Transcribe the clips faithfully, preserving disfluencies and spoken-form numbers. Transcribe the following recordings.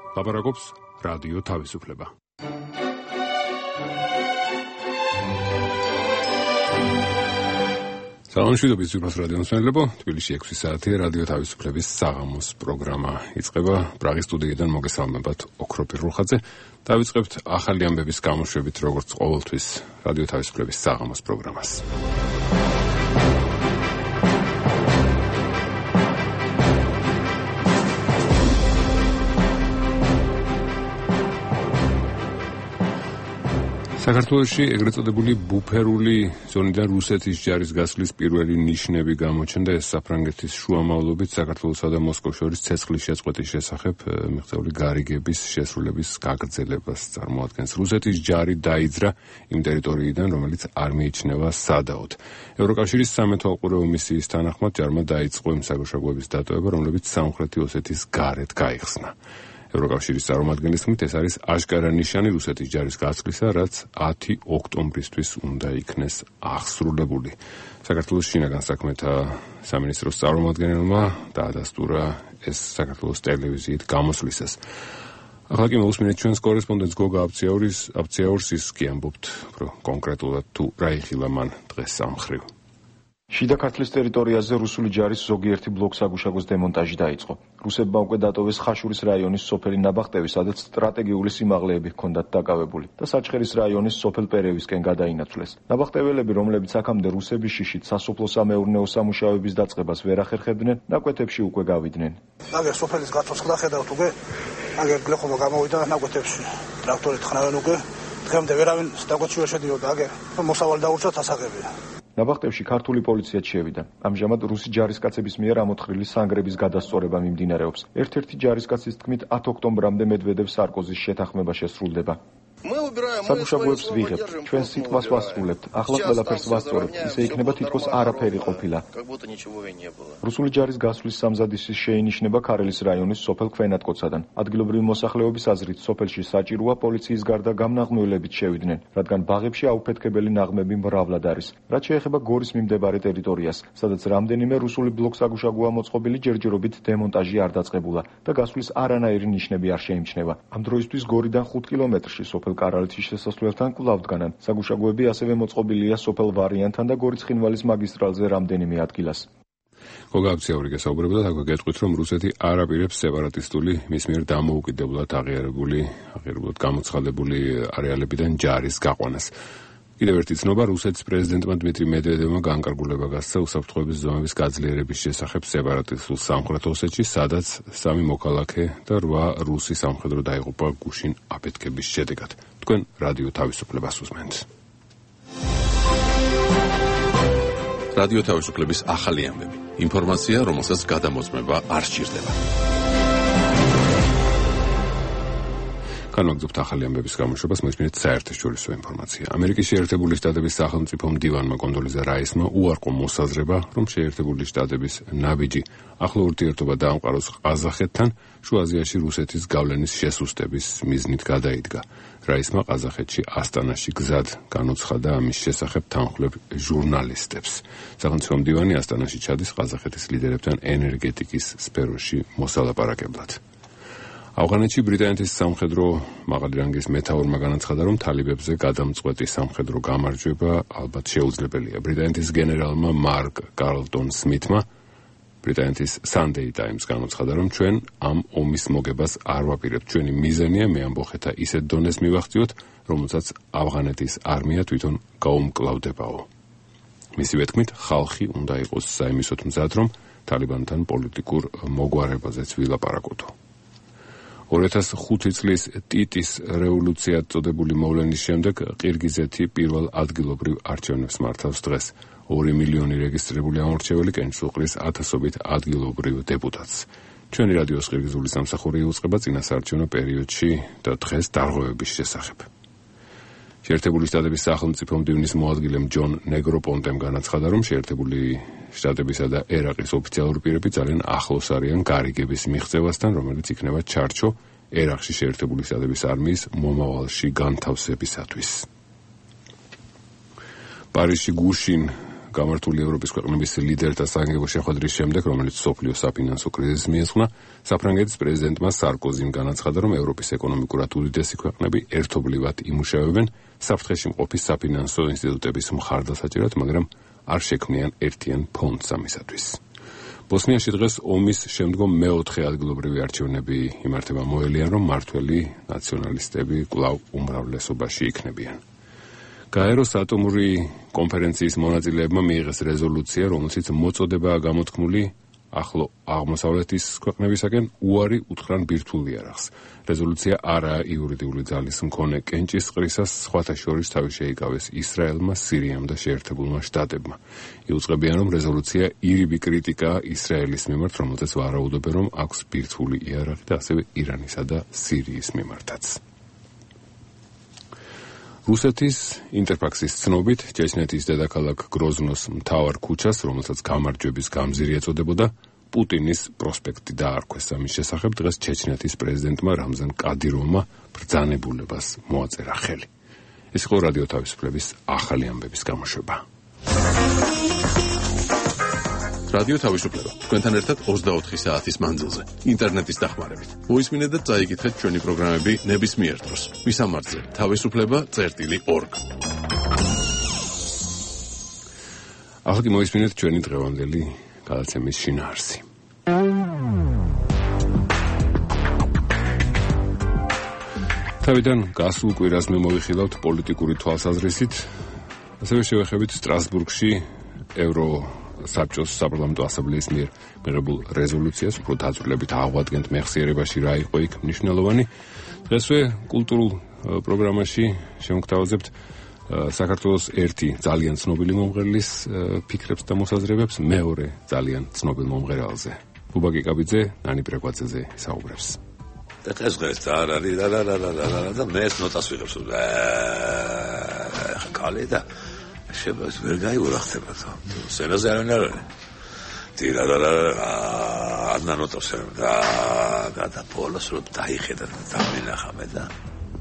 ლაპარაკობს რადიო თავისუფლება. Salonshidobis Zurmas Radio Nacionalebo, Tbilisi ექვსი საათი რადიო თავისუფლების საღამოს პროგრამა იწყება. პრაღის სტუდიიდან მოგესალმებათ ოქროპირ რუხაძე. დავიწყებთ ახალი ამბების გამოშვებით, როგორც ყოველთვის რადიო თავისუფლების საღამოს პროგრამას. საქართველოში ეგრეთ წოდებული ბუფერული ზონიდან რუსეთის ჯარის გასვლის პირველი ნიშნები გამოჩნდა. ეს საფრანგეთის შუამავლობით საქართველოსა და მოსკოვს შორის ცეცხლის შეწყვეტის შესახებ მიღწეული გარიგების შესრულების გაგრძელებას წარმოადგენს. რუსეთის ჯარი დაიძრა იმ ტერიტორიიდან, რომელიც არ მიიჩნევა სადაოდ. ევროკავშირის სამეთვალყურეო მისიის თანახმად ჯარმა დაიწყო იმ საგუშაგოების დატოვება, რომლებიც სამხრეთი ოსეთის გარეთ გაიხსნა. ევროკავშირის წარმომადგენლის თქმით, ეს არის აშკარა ნიშანი რუსეთის ჯარის გასვლისა, რაც ათი ოქტომბრისთვის უნდა იქნეს აღსრულებული. საქართველოს შინაგან საქმეთა სამინისტროს წარმომადგენელმა დაადასტურა ეს საქართველოს ტელევიზიით გამოსვლისას. ახლა კი მოусმინეთ ჩვენს კორესპონდენტს გოგა აბციაურს, ის კი ამბობთ კონკრეტულად თუ რა იხილა მან დღეს ამ მხრივ. შიდა ქართლის ტერიტორიაზე რუსული ჯარის ზოგიერთი ბლოკსაგუშაგოს დემონტაჟი დაიწყო. რუსებმა უკვე დატოვეს ხაშურის რაიონის სოფელი ნაბახტევი, სადაც სტრატეგიული სიმაღლეები ჰქონდათ დაკავებული და საჩხერის რაიონის სოფელ პერევისკენ გადაინაცვლეს. ნაბახტეველები, რომლებიც აქამდე რუსების შიშით სასოფლო-სამეურნეო სამუშაოების დაწყებას ვერ ახერხებდნენ, ნაკვეთებში უკვე გავიდნენ. აგერ სოფელის გაწოს ხდახედავთ უკვე, აგერ გლეხობა გამოვიდა ნაკვეთებში. ტრაქტორით ხნავენ უკვე, დღემდე ვერავინ სტაკვეთში ვერ შედიოდა, აგერ მოსავალი დაურჩათ ასაღებია. ნაბახტევში ქართული პოლიციაც შევიდა. ამჟამად რუსი ჯარისკაცების მიერ ამოთხრილი სანგრების გადასწორება მიმდინარეობს. ერთ-ერთი ჯარისკაცის თქმით, ათი ოქტომბრამდე მედვედევ სარკოზის შეთანხმება შესრულდება. საგუშაგოებს ვიღებთ, ჩვენ სიტყვას ვასრულებთ, ახლა ყველაფერს ვასწორებთ, ისე იქნება თითქოს არაფერი ყოფილა. რუსული ჯარის გასვლის სამზადისის შეინიშნება ქარელის რაიონის სოფელ ქვენატკოცადან. ადგილობრივი მოსახლეობის აზრით, სოფელში საჭიროა პოლიციის გარდა გამნაღმევლებით შევიდნენ, რადგან ბაღებში აუფეთქებელი ნაღმები მრავლად არის. რაც შეეხება გორის მიმდებარე ტერიტორიას, სადაც რამდენიმე რუსული ბლოკსაგუშაგოა მოწყობილი, ჯერჯერობით დემონტაჟი არ დაწყებულა და გასვლის არანაირი ნიშნები არ შეიმჩნევა. ამ დროისთვის გორიდან ხუთ კილომეტრში სოფელ კარალეთის შესასვლელთან კვლავ დგანან. საგუშაგოები ასევე მოწყობილია სოფელ ვარიანთან და გორის ცხინვალის მაგისტრალზე რამდენიმე ადგილას. გოგა აბციური გესაუბრებოდა, აქვე გეტყვით, რომ რუსეთი არ აპირებს სეპარატისტული, მის მიერ დამოუკიდებლად აღიარებული, აღიარებულად გამოცხადებული არეალებიდან ჯარის გაყვანას. კიდევ ერთი ცნობა, რუსეთის პრეზიდენტმა დმიტრი მედვედევმა განკარგულება გასცა უსაფრთხოების ზომების გაძლიერების შესახებ სეპარატისტულ სამხრეთ ოსეთში, სადაც სამი მოქალაქე და რვა რუსი სამხედრო დაიღუპა გუშინ აფეთქების შედეგად. თქვენ რადიო თავისუფლებას უსმენთ. რადიო თავისუფლების ახალი ამბები. ინფორმაცია, რომელსაც გადამოწმება არ სჭირდება. განვაგრძობთ ახალი ამბების გამოშვებას, მოისმინეთ საერთაშორისო ინფორმაცია. ამერიკის შეერთებული შტატების სახელმწიფო მდივანმა კონდოლიზა რაისმა უარყო მოსაზრება, რომ შეერთებული შტატების ნაბიჯი ახლო ურთიერთობა დაამყაროს ყაზახეთთან, შუა აზიაში რუსეთის გავლენის შესუსტების მიზნით გადაიდგა. რაისმა ყაზახეთში ასტანაში გზად განუცხადა ამის შესახებ თანხმლებ ჟურნალისტებს. სახელმწიფო მდივანი ასტანაში ჩადის ყაზახეთის ლიდერებთან ენერგეტიკის სფეროში მოსალაპარაკებლად. ავღანეთში ბრიტანეთის სამხედრო მაღალი რანგის მეთაურმა განაცხადა, რომ თალიბებზე გადამწყვეტი სამხედრო გამარჯვება ალბათ შეუძლებელია. ბრიტანეთის გენერალმა მარკ კარლტონ სმითმა ბრიტანეთის Sunday Times განაცხადა, რომ ჩვენ ამ ომის მოგებას არ ვაპირებთ. ჩვენი მიზანია მე ამბოხეთა ისეთ დონეს მივახციოთ, რომელსაც ავღანეთის არმია თვითონ გაუმკლავდებაო. მისივე თქმით, ხალხი უნდა იყოს საიმისოდ მზად, რომ თალიბანთან პოლიტიკურ მოგვარებაზეც ვილაპარაკოთო. ორი ათას ხუთი წლის ტიტის რევოლუციად წოდებული მოვლენის შემდეგ ყირგიზეთი პირველ ადგილობრივ არჩევნებს მართავს დღეს. ორი მილიონი რეგისტრირებული ამორჩეველი კენჭს უყრის ათასობით ადგილობრივ დეპუტატს. ჩვენი რადიოს ყირგიზული სამსახური იუწყება წინასაარჩევნო პერიოდში და დღეს დარღვევების შესახებ. შეერთებული შტატების სახელმწიფო მდივნის მოადგილემ ჯონ ნეგროპონტემ განაცხადა, რომ შეერთებული შტატებისა და ერაყის ოფიციალური პირები ძალიან ახლოს არიან გარიგების მიღწევასთან, რომელიც იქნება ჩარჩო ერაყში შეერთებული შტატების არმიის მომავალში განთავსებისათვის. პარიზში გუშინ გამართული ევროპის ქვეყნების ლიდერთა საგანგებო შეხვედრის შემდეგ, რომელიც სოფლიო საფინანსო კრიზისს მიეძღვნა, საფრანგეთის პრეზიდენტმა სარკოზიმ განაცხადა, რომ ევროპის ეკონომიკურად უდიდესი ქვეყნები ერთობლივად იმუშავებენ საფრთხეში მყოფი საფინანსო ინსტიტუტების მხარდასაჭერად, მაგრამ არ შექმნიან ერთიან ფონდს ამისათვის. ბოსნიაში დღეს ომის შემდგომ მეოთხე ადგილობრივი არჩევნები იმართება, მოელიან, რომ მმართველი ნაციონალისტები კვლავ უმრავლესობაში იქნებიან. გაეროს ატომური კონფერენციის მონაწილეებმა მიიღეს რეზოლუცია, რომელშიც მოწოდებაა გამოთქმული ახლო აღმოსავლეთის ქვეყნებისაგან უარი უთხრან ბირთვულ იარაღს. რეზოლუცია არაა იურიდიული ძალის მქონე კენჭისყრისას, სხვათა შორის თავი შეიკავეს ისრაელმა, სირიამ და შეერთებულმა შტატებმა. იუწყებიან, რომ რეზოლუცია ირიბი კრიტიკაა ისრაელის მიმართ, რომელზეც ვარაუდობენ, რომ აქვს ბირთვული იარაღი და ასევე ირანისა და სირიის მიმართაც. რუსეთის ინტერფაქსის ცნობით, ჩეჩნეთის დედაქალაქ გროზნოს მთავარ ქუჩას, რომელსაც გამარჯვების გამზირი ეწოდებოდა, პუტინის პროსპექტი დაარქვეს. ამის შესახებ დღეს ჩეჩნეთის პრეზიდენტმა რამზან კადიროვმა ბრძანებულებას მოაწერა ხელი. ეს იყო რადიო თავისუფლების ახალი ამბების გამოშვება. რადიო თავისუფლება. თქვენთან ერთად ოცდაოთხი საათის მანძილზე, ინტერნეტის დახმარებით. მოისმინეთ და წაიკითხეთ ჩვენი პროგრამები ნებისმიერ დროს. ვისამართზე თავისუფლება წერტილი ორგ. ახლა კი მოისმინეთ ჩვენი დღევანდელი გადაცემის შინაარსი. თავიდან გასულ კვირას მე მოვიხილავთ პოლიტიკური თვალსაზრისით, ასევე შევეხებით სტრასბურგში ევრო საბჭოს საპარლამენტო ასამბლეის მიერ მიღებულ რეზოლუციას, უფრო დაწვრილებით აღვადგენთ მეხსიერებაში რა იყო იქ მნიშვნელოვანი. დღესვე კულტურულ პროგრამაში შემოგთავაზებთ საქართველოს ერთი ძალიან ცნობილი მომღერლის ფიქრებს და მოსაზრებებს, მეორე ძალიან ცნობილ მომღერალზე. ბუბა კიკაბიძე ნანი პრეკვაძეზე საუბრებს. და ეს დღეს არ არის და და და და და მე ეს ნოტას ვიღებს. ხალე და შებას ვერ გაიგო ხდება თო. სენაზე არ არის. ტირა და და ადნა ნოტას და გადა პოლოს რო დაიხედა და დამინახა მე და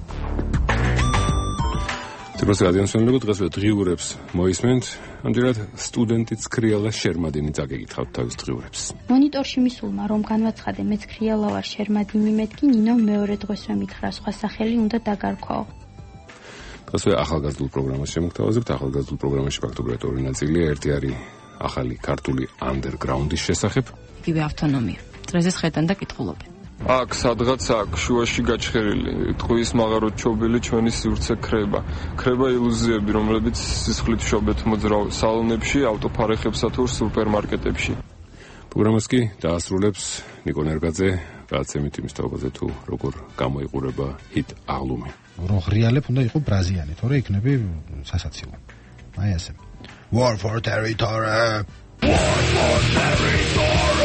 თბილისის რადიოსმენლებო დღესვე დღიურებს მოისმენთ. ამჯერად სტუდენტიც ქრიალა შერმადინი წაგეკითხავთ თავის დღიურებს. მონიტორში მისულმა რომ განვაცხადე მეც ქრიალა ვარ შერმადინი მეთქი ნინომ მეორე დღესვე მითხრა სხვა სახელი უნდა დაგარქვაო. დღესვე ახალგაზრდულ პროგრამას შემოგთავაზებთ. ახალგაზრდულ პროგრამაში ფაქტობრივად ორი ნაწილია. ერთი არის ახალი ქართული ანდერგრაუნდის შესახებ. იგივე ავტონომია. დღეზე შედან და კითხულობენ. აქ სადღაც აქ შუაში გაჩხერილი ტყუის მაღაროთ ჩობილი ჩვენი სივრცე ქრება. ქრება ილუზიები, რომლებიც სისხლით შობეთ მოძრავ სალონებში, ავტოფარეხებსა თუ სუპერმარკეტებში. პროგრამას კი დაასრულებს ნიკო ნერგაძე, გადაცემით იმის თაობაზე თუ როგორ გამოიყურება ჰიტ აღლუმი. რომ ღრიალებ უნდა იყო ბრაზიანი, თორე იქნები სასაცილო. აი ასე. War for territory. War for territory.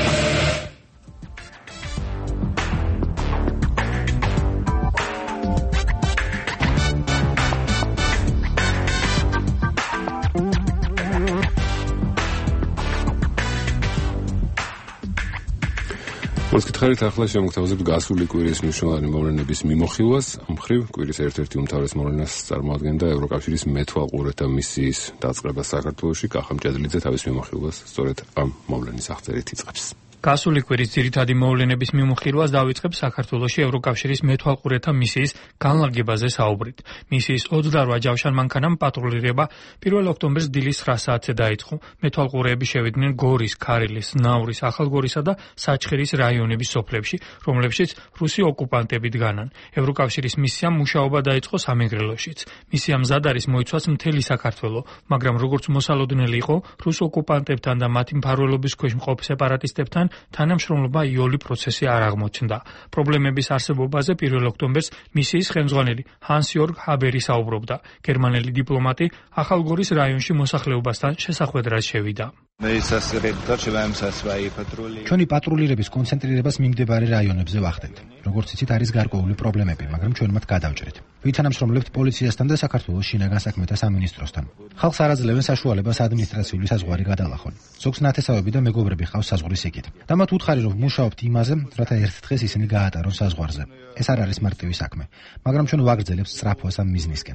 მოსკითხარით ახლა შემოგთავაზებთ გასული კვირის მნიშვნელოვანი მოვლენების მიმოხილვას. ამ მხრივ კვირის ერთ-ერთი უმთავრეს მოვლენას წარმოადგენდა ევროკავშირის მეთვალყურეთა მისიის დაწყება საქართველოში. კახამ ჭედლიძე თავის მიმოხილვას სწორედ ამ მოვლენის აღწერით იწყებს. გასული კვირის ძირითადი მოვლენების მიმოხილვას დავიწყებ საქართველოში ევროკავშირის მეთვალყურეთა მისიის განლაგებაზე საუბრით. მისიის ოცდარვა ჯავშანმანქანამ პატრულირება პირველ ოქტომბერს დილის ცხრა საათზე დაიწყო. მეთვალყურეები შევიდნენ გორის, ქარილის, ნაურის, ახალგორისა და საჩხერის რაიონების სოფლებში, რომლებშიც რუსი ოკუპანტები დგანან. ევროკავშირის მისიამ მუშაობა დაიწყო სამეგრელოშიც. მისია მზად არის მოიცვას მთელი საქართველო, მაგრამ როგორც მოსალოდნელი იყო რუს ოკუპანტებთან და მათი მფარველობის ქვეშ მყოფ სეპარატისტებთან თანამშრომლობა იოლი პროცესი არ აღმოჩნდა. პრობლემების არსებობაზე პირველ ოქტომბერს მისიის ხელმძღვანელი ჰანს-იორგ ჰაბერი საუბრობდა. გერმანელი დიპლომატი ახალგორის რაიონში მოსახლეობასთან შესახვედრად შევიდა. ჩვენი პატრულირების კონცენტრირებას მიმდებარე რაიონებზე ვახდენთ, როგორც იცით, არის გარკვეული პრობლემები, მაგრამ ჩვენ მათ გადავჭრით. ვითანამშრომლებთ პოლიციასთან და საქართველოს შინაგან საქმეთა სამინისტროსთან. ხალხს არ აძლევენ საშუალებას ადმინისტრაციული საზღვარი გადალახონ. ზოგს ნათესავები და მეგობრები ყავს საზღვრის იქით. და მათ უთხარი, რომ ვმუშაობთ იმაზე, რათა ერთ დღეს ისინი გაატარონ საზღვარზე. ეს არ არის მარტივი საქმე, მაგრამ ჩვენ ვაგრძელებთ სწრაფვას ამ მიზნისკენ.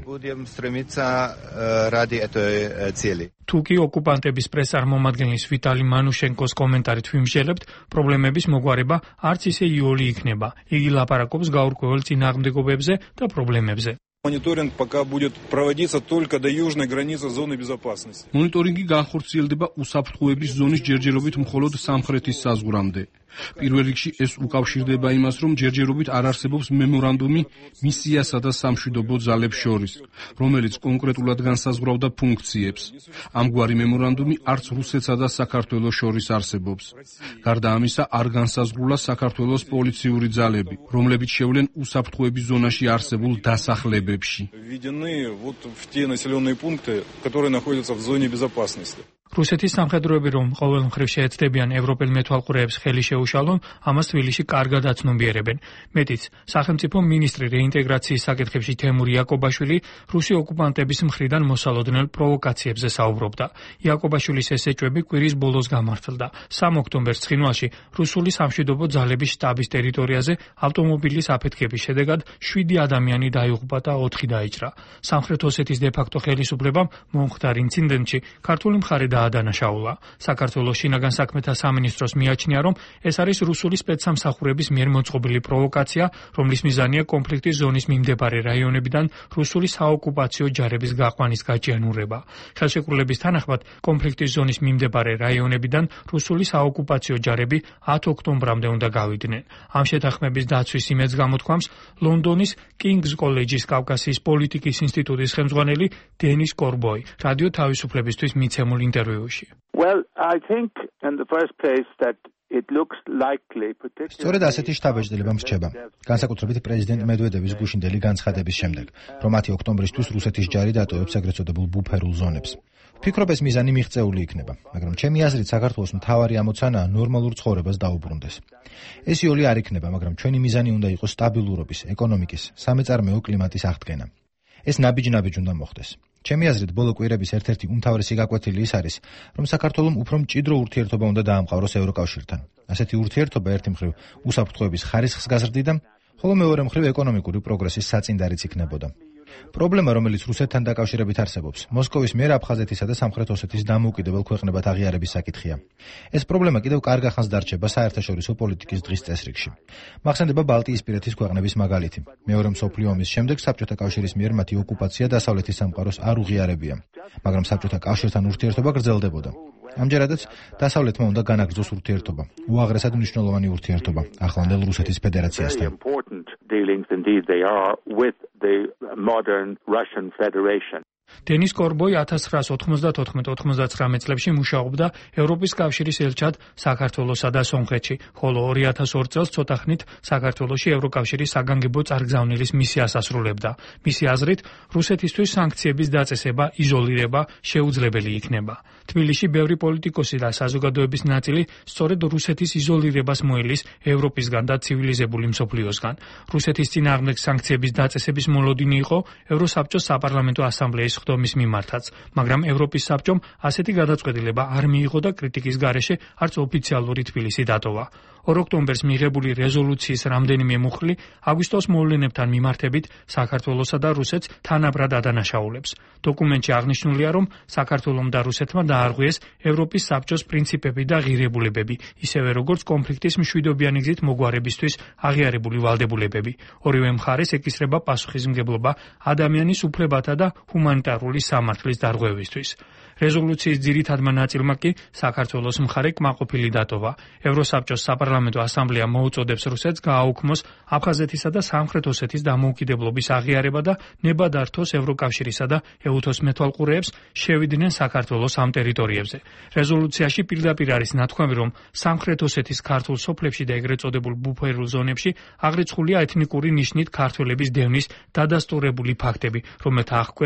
თუკი ოკუპანტების პრესწარმომადგენლის ვიტალი მანუშენკოს კომენტარით ვიმსჯელებთ, პრობლემების მოგვარება არც ისე იოლი იქნება. იგი ლაპარაკობს გაურკვეველ წინააღმდეგობებზე და პრობლემებზე. Мониторинг пока будет проводиться только до южной границы зоны безопасности. Мониторинги გაახორციელდება უსაფრთხოების ზონის ჯერჯერობით მხოლოდ სამხრეთის საზღვრამდე. პირველ რიგში ეს უკავშირდება იმას, რომ ჯერჯერობით არ არსებობს მემორანდუმი მისიასა და სამშვიდობო ძალებს შორის, რომელიც კონკრეტულად განსაზღვრავდა ფუნქციებს. ამგვარი მემორანდუმი არც რუსეთსა და საქართველოს შორის არსებობს. გარდა ამისა, არ განსაზღვრულა საქართველოს პოლიციური ძალები, რომლებიც შევლენ უსაფრთხოების ზონაში არსებულ დასახლებებში. Введены вот в те населенные пункты, которые находятся в зоне безопасности. რუსეთის სამხედროები რომ ყოველ მხრივ შეეცდებიან ევროპელ მეთვალყურეებს ხელი შეუშალონ, ამას თბილისში კარგად აცნობიერებენ. მეტიც, სახელმწიფო მინისტრი რეინტეგრაციის საკითხებში თემურ იაკობაშვილი რუსი ოკუპანტების მხრიდან მოსალოდნელ პროვოკაციებზე საუბრობდა. იაკობაშვილის ეს ეჭვები კვირის ბოლოს გამართლდა. სამი ოქტომბერს ცხინვალში რუსული სამშვიდობო ძალების შტაბის ტერიტორიაზე ავტომობილის აფეთქების შედეგად შვიდი ადამიანი დაიღუპა და ოთხი დაიჭრა. სამხრეთ ოსეთის დე-ფაქტო ხელისუფლებამ მომხდარ ინციდენტში ქართული მხარე დაადანაშაულა. საქართველოს შინაგან საქმეთა სამინისტროს მიაჩნია, რომ ეს არის რუსული სპეცსამსახურების მიერ მოწყობილი პროვოკაცია, რომლის მიზანია კონფლიქტის ზონის მიმდებარე რაიონებიდან რუსული საოკუპაციო ჯარების გაყვანის გაჭიანურება. ხელშეკრულების თანახმად, კონფლიქტის ზონის მიმდებარე რაიონებიდან რუსული საოკუპაციო ჯარები ათი ოქტომბრამდე უნდა გავიდნენ. ამ შეთანხმების დაცვის იმედს გამოთქვამს ლონდონის კინგს კოლეჯის კავკასიის პოლიტიკის ინსტიტუტის ხელმძღვანელი დენის კორბოი რადიო თავისუფლებისთვის მიცემულ ინტერვიუში. Well, I think in the first place that it looks likely particularly სწორედ ასეთი შთაბეჭდილება მრჩება. განსაკუთრებით პრეზიდენტ მედვედევის გუშინდელი განცხადების შემდეგ, რომ ათი ოქტომბრისთვის რუსეთის ჯარი დატოვებს ეგრეთ წოდებულ ბუფერულ ზონებს. ვფიქრობ, ეს მიზანი მიღწეული იქნება, მაგრამ ჩემი აზრით საქართველოს მთავარი ამოცანაა ნორმალურ ცხოვრებას დაუბრუნდეს. ეს იოლი არ იქნება, მაგრამ ჩვენი მიზანი უნდა იყოს სტაბილურობის, ეკონომიკის, სამეწარმეო კლიმატის აღდგენა. ეს ნაბიჯ-ნაბიჯ უნდა მოხდეს. ჩემი აზრით, ბოლო კვირების ერთ-ერთი უმთავრესი გაკვეთილი ის არის, რომ საქართველოს უფრო მჭიდრო ურთიერთობა უნდა დაამყაროს ევროკავშირთან. ასეთი ურთიერთობა ერთი მხრივ უსაფრთხოების ხარისხს გაზრდიდა, ხოლო მეორე მხრივ ეკონომიკური პროგრესის საწინდარიც იქნებოდა. პრობლემა, რომელიც რუსეთთან დაკავშირებით არსებობს, მოსკოვის მიერ აფხაზეთისა და სამხრეთ ოსეთის დამოუკიდებელ ქვეყნებად აღიარების საკითხია. ეს პრობლემა კიდევ კარგ ახანს დარჩება საერთაშორისო პოლიტიკის დღის წესრიგში. მახსენდება ბალტიისპირეთის ქვეყნების მაგალითი. მეორე მსოფლიო ომის შემდეგ საბჭოთა კავშირის მიერ მათი ოკუპაცია დასავლეთის სამყაროს არ უღიარებია, მაგრამ საბჭოთა კავშირთან ურთიერთობა გრძელდებოდა. ამჯერადაც დასავლეთმა უნდა განაგრძოს ურთიერთობა, უაღრესად მნიშვნელოვანი ურთიერთობა ახლანდელ რუსეთის ფედერაციასთან. dealings indeed they are with the modern Russian Federation. დენის კორბოი ათას ცხრაას ოთხმოცდათოთხმეტ ოთხმოცდაცხრამეტ წლებში მუშაობდა ევროპის კავშირის ელჩად საქართველოსა და სომხეთში, ხოლო ორი ათას ორი წელს ცოტა ხნით საქართველოში ევროკავშირის საგანგებო წარგზავნილის მისიას ასრულებდა. მისი აზრით, რუსეთისთვის სანქციების დაწესება, იზოლირება შეუძლებელი იქნება. თბილისში ბევრი პოლიტიკოსი და საზოგადოების ნაწილი სწორედ რუსეთის იზოლირებას მოელის ევროპისგან და ცივილიზებული მსოფლიოსგან. რუსეთის წინააღმდეგ სანქციების დაწესების მოლოდინი იყო ევროსაბჭოს საპარლამენტო ასამბლეის ხდომის მიმართაც, მაგრამ ევროპის საბჭომ ასეთი გადაწყვეტილება არ მიიღო და კრიტიკის გარეშე არც ოფიციალური თბილისი დატოვა. ორ ოქტომბერს მიღებული რეზოლუციის რამდენიმე მუხლი აგვისტოს მოვლენებთან მიმართებით საქართველოსა და რუსეთს თანაბრად ადანაშაულებს. დოკუმენტში აღნიშნულია, რომ საქართველომ და რუსეთმა დაარღვიეს ევროპის საბჭოს პრინციპები და ღირებულებები, ისევე როგორც კონფლიქტის მშვიდობიანი გზით მოგვარებისთვის აღიარებული ვალდებულებები. ორივე მხარეს ეკისრება პასუხისმგებლობა ადამიანის უფლებათა და ჰუმანიტარული სამართლის დარღვევისთვის. რეზოლუციის ძირითადმა ნაწილმა კი საქართველოს მხარე კმაყოფილი დატოვა. ევროსაბჭოს საპარლამენტო ასამბლეა მოუწოდებს რუსეთს გააუქმოს აფხაზეთისა და სამხრეთ ოსეთის დამოუკიდებლობის აღიარება და ნება დართოს ევროკავშირისა და ეუთოს მეთვალყურეებს შევიდნენ საქართველოს ამ ტერიტორიებზე. რეზოლუციაში პირდაპირ არის ნათქვამი, რომ სამხრეთ ოსეთის ქართულ სოფლებში და ეგრეთ წოდებულ ბუფერულ ზონებში აღრიცხულია ეთნიკური ნიშნით ქართველების დევნის დადასტურებული ფაქტები, რომელთა აღკვეთაც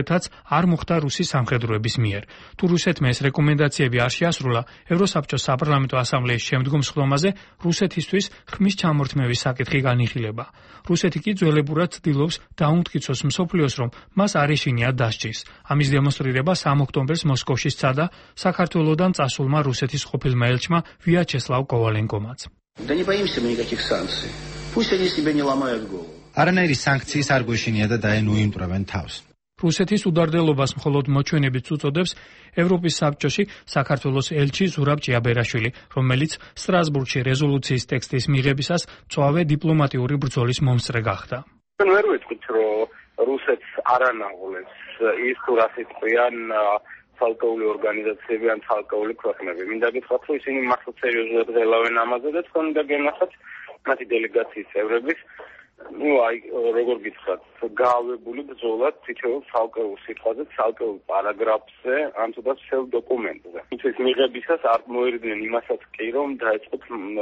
არ მოხდა რუსის სამხედროების მიერ. თუ რუსეთმა ეს რეკომენდაციები არ შეასრულა, ევროსაბჭოს საპარლამენტო ასამბლეის შემდგომ სხდომაზე რუსეთისთვის ხმის ჩამორთმევის საკითხი განიხილება. რუსეთი კი ძველებურად ცდილობს დაუმტკიცოს მსოფლიოს, რომ მას არ ეშინია დასჯის. ამის დემონსტრირებას ამ ოქტომბერს მოსკოვში სცადა საქართველოდან წასულმა რუსეთის ყოფილმა ელჩმა ვიაჩესლავ კოვალენკომაც. Да не боимся мы никаких санкций. Пусть они себе не ломают голову. არანაირი საანქციის არ გვეშინია და დაენუიმტვრევენ თავს. რუსეთის უდარდელობას მხოლოდ მოჩვენებით უწოდებს ევროპის საბჭოში საქართველოს ელჩი ზურაბ ჭიაბერაშვილი, რომელიც სტრასბურგში რეზოლუციის ტექსტის მიღებისას მწვავე დიპლომატიური ბრძოლის მომსწრე გახდა. ვერ ვიტყვით, რომ რუსეთს არანაღულებს ის თუ რას იტყვიან ცალკეული ორგანიზაციები ან ცალკეული ქვეყნები. მინდა გითხრათ, რომ ისინი მართლა სერიოზულად ველავენ ამაზე და თქვენ უნდა გენახოთ მათი დელეგაციის წევრების ну აი როგორ გითხრათ გაავებული ბრძოლა თითოეულ ცალკეულ სიტყვაზე, ცალკეულ პარაგრაფზე, ან თუნდაც всё დოკუმენტზე. ის მიღებისას არ მოერიდნენ იმასაც კი რომ დაეწყოთ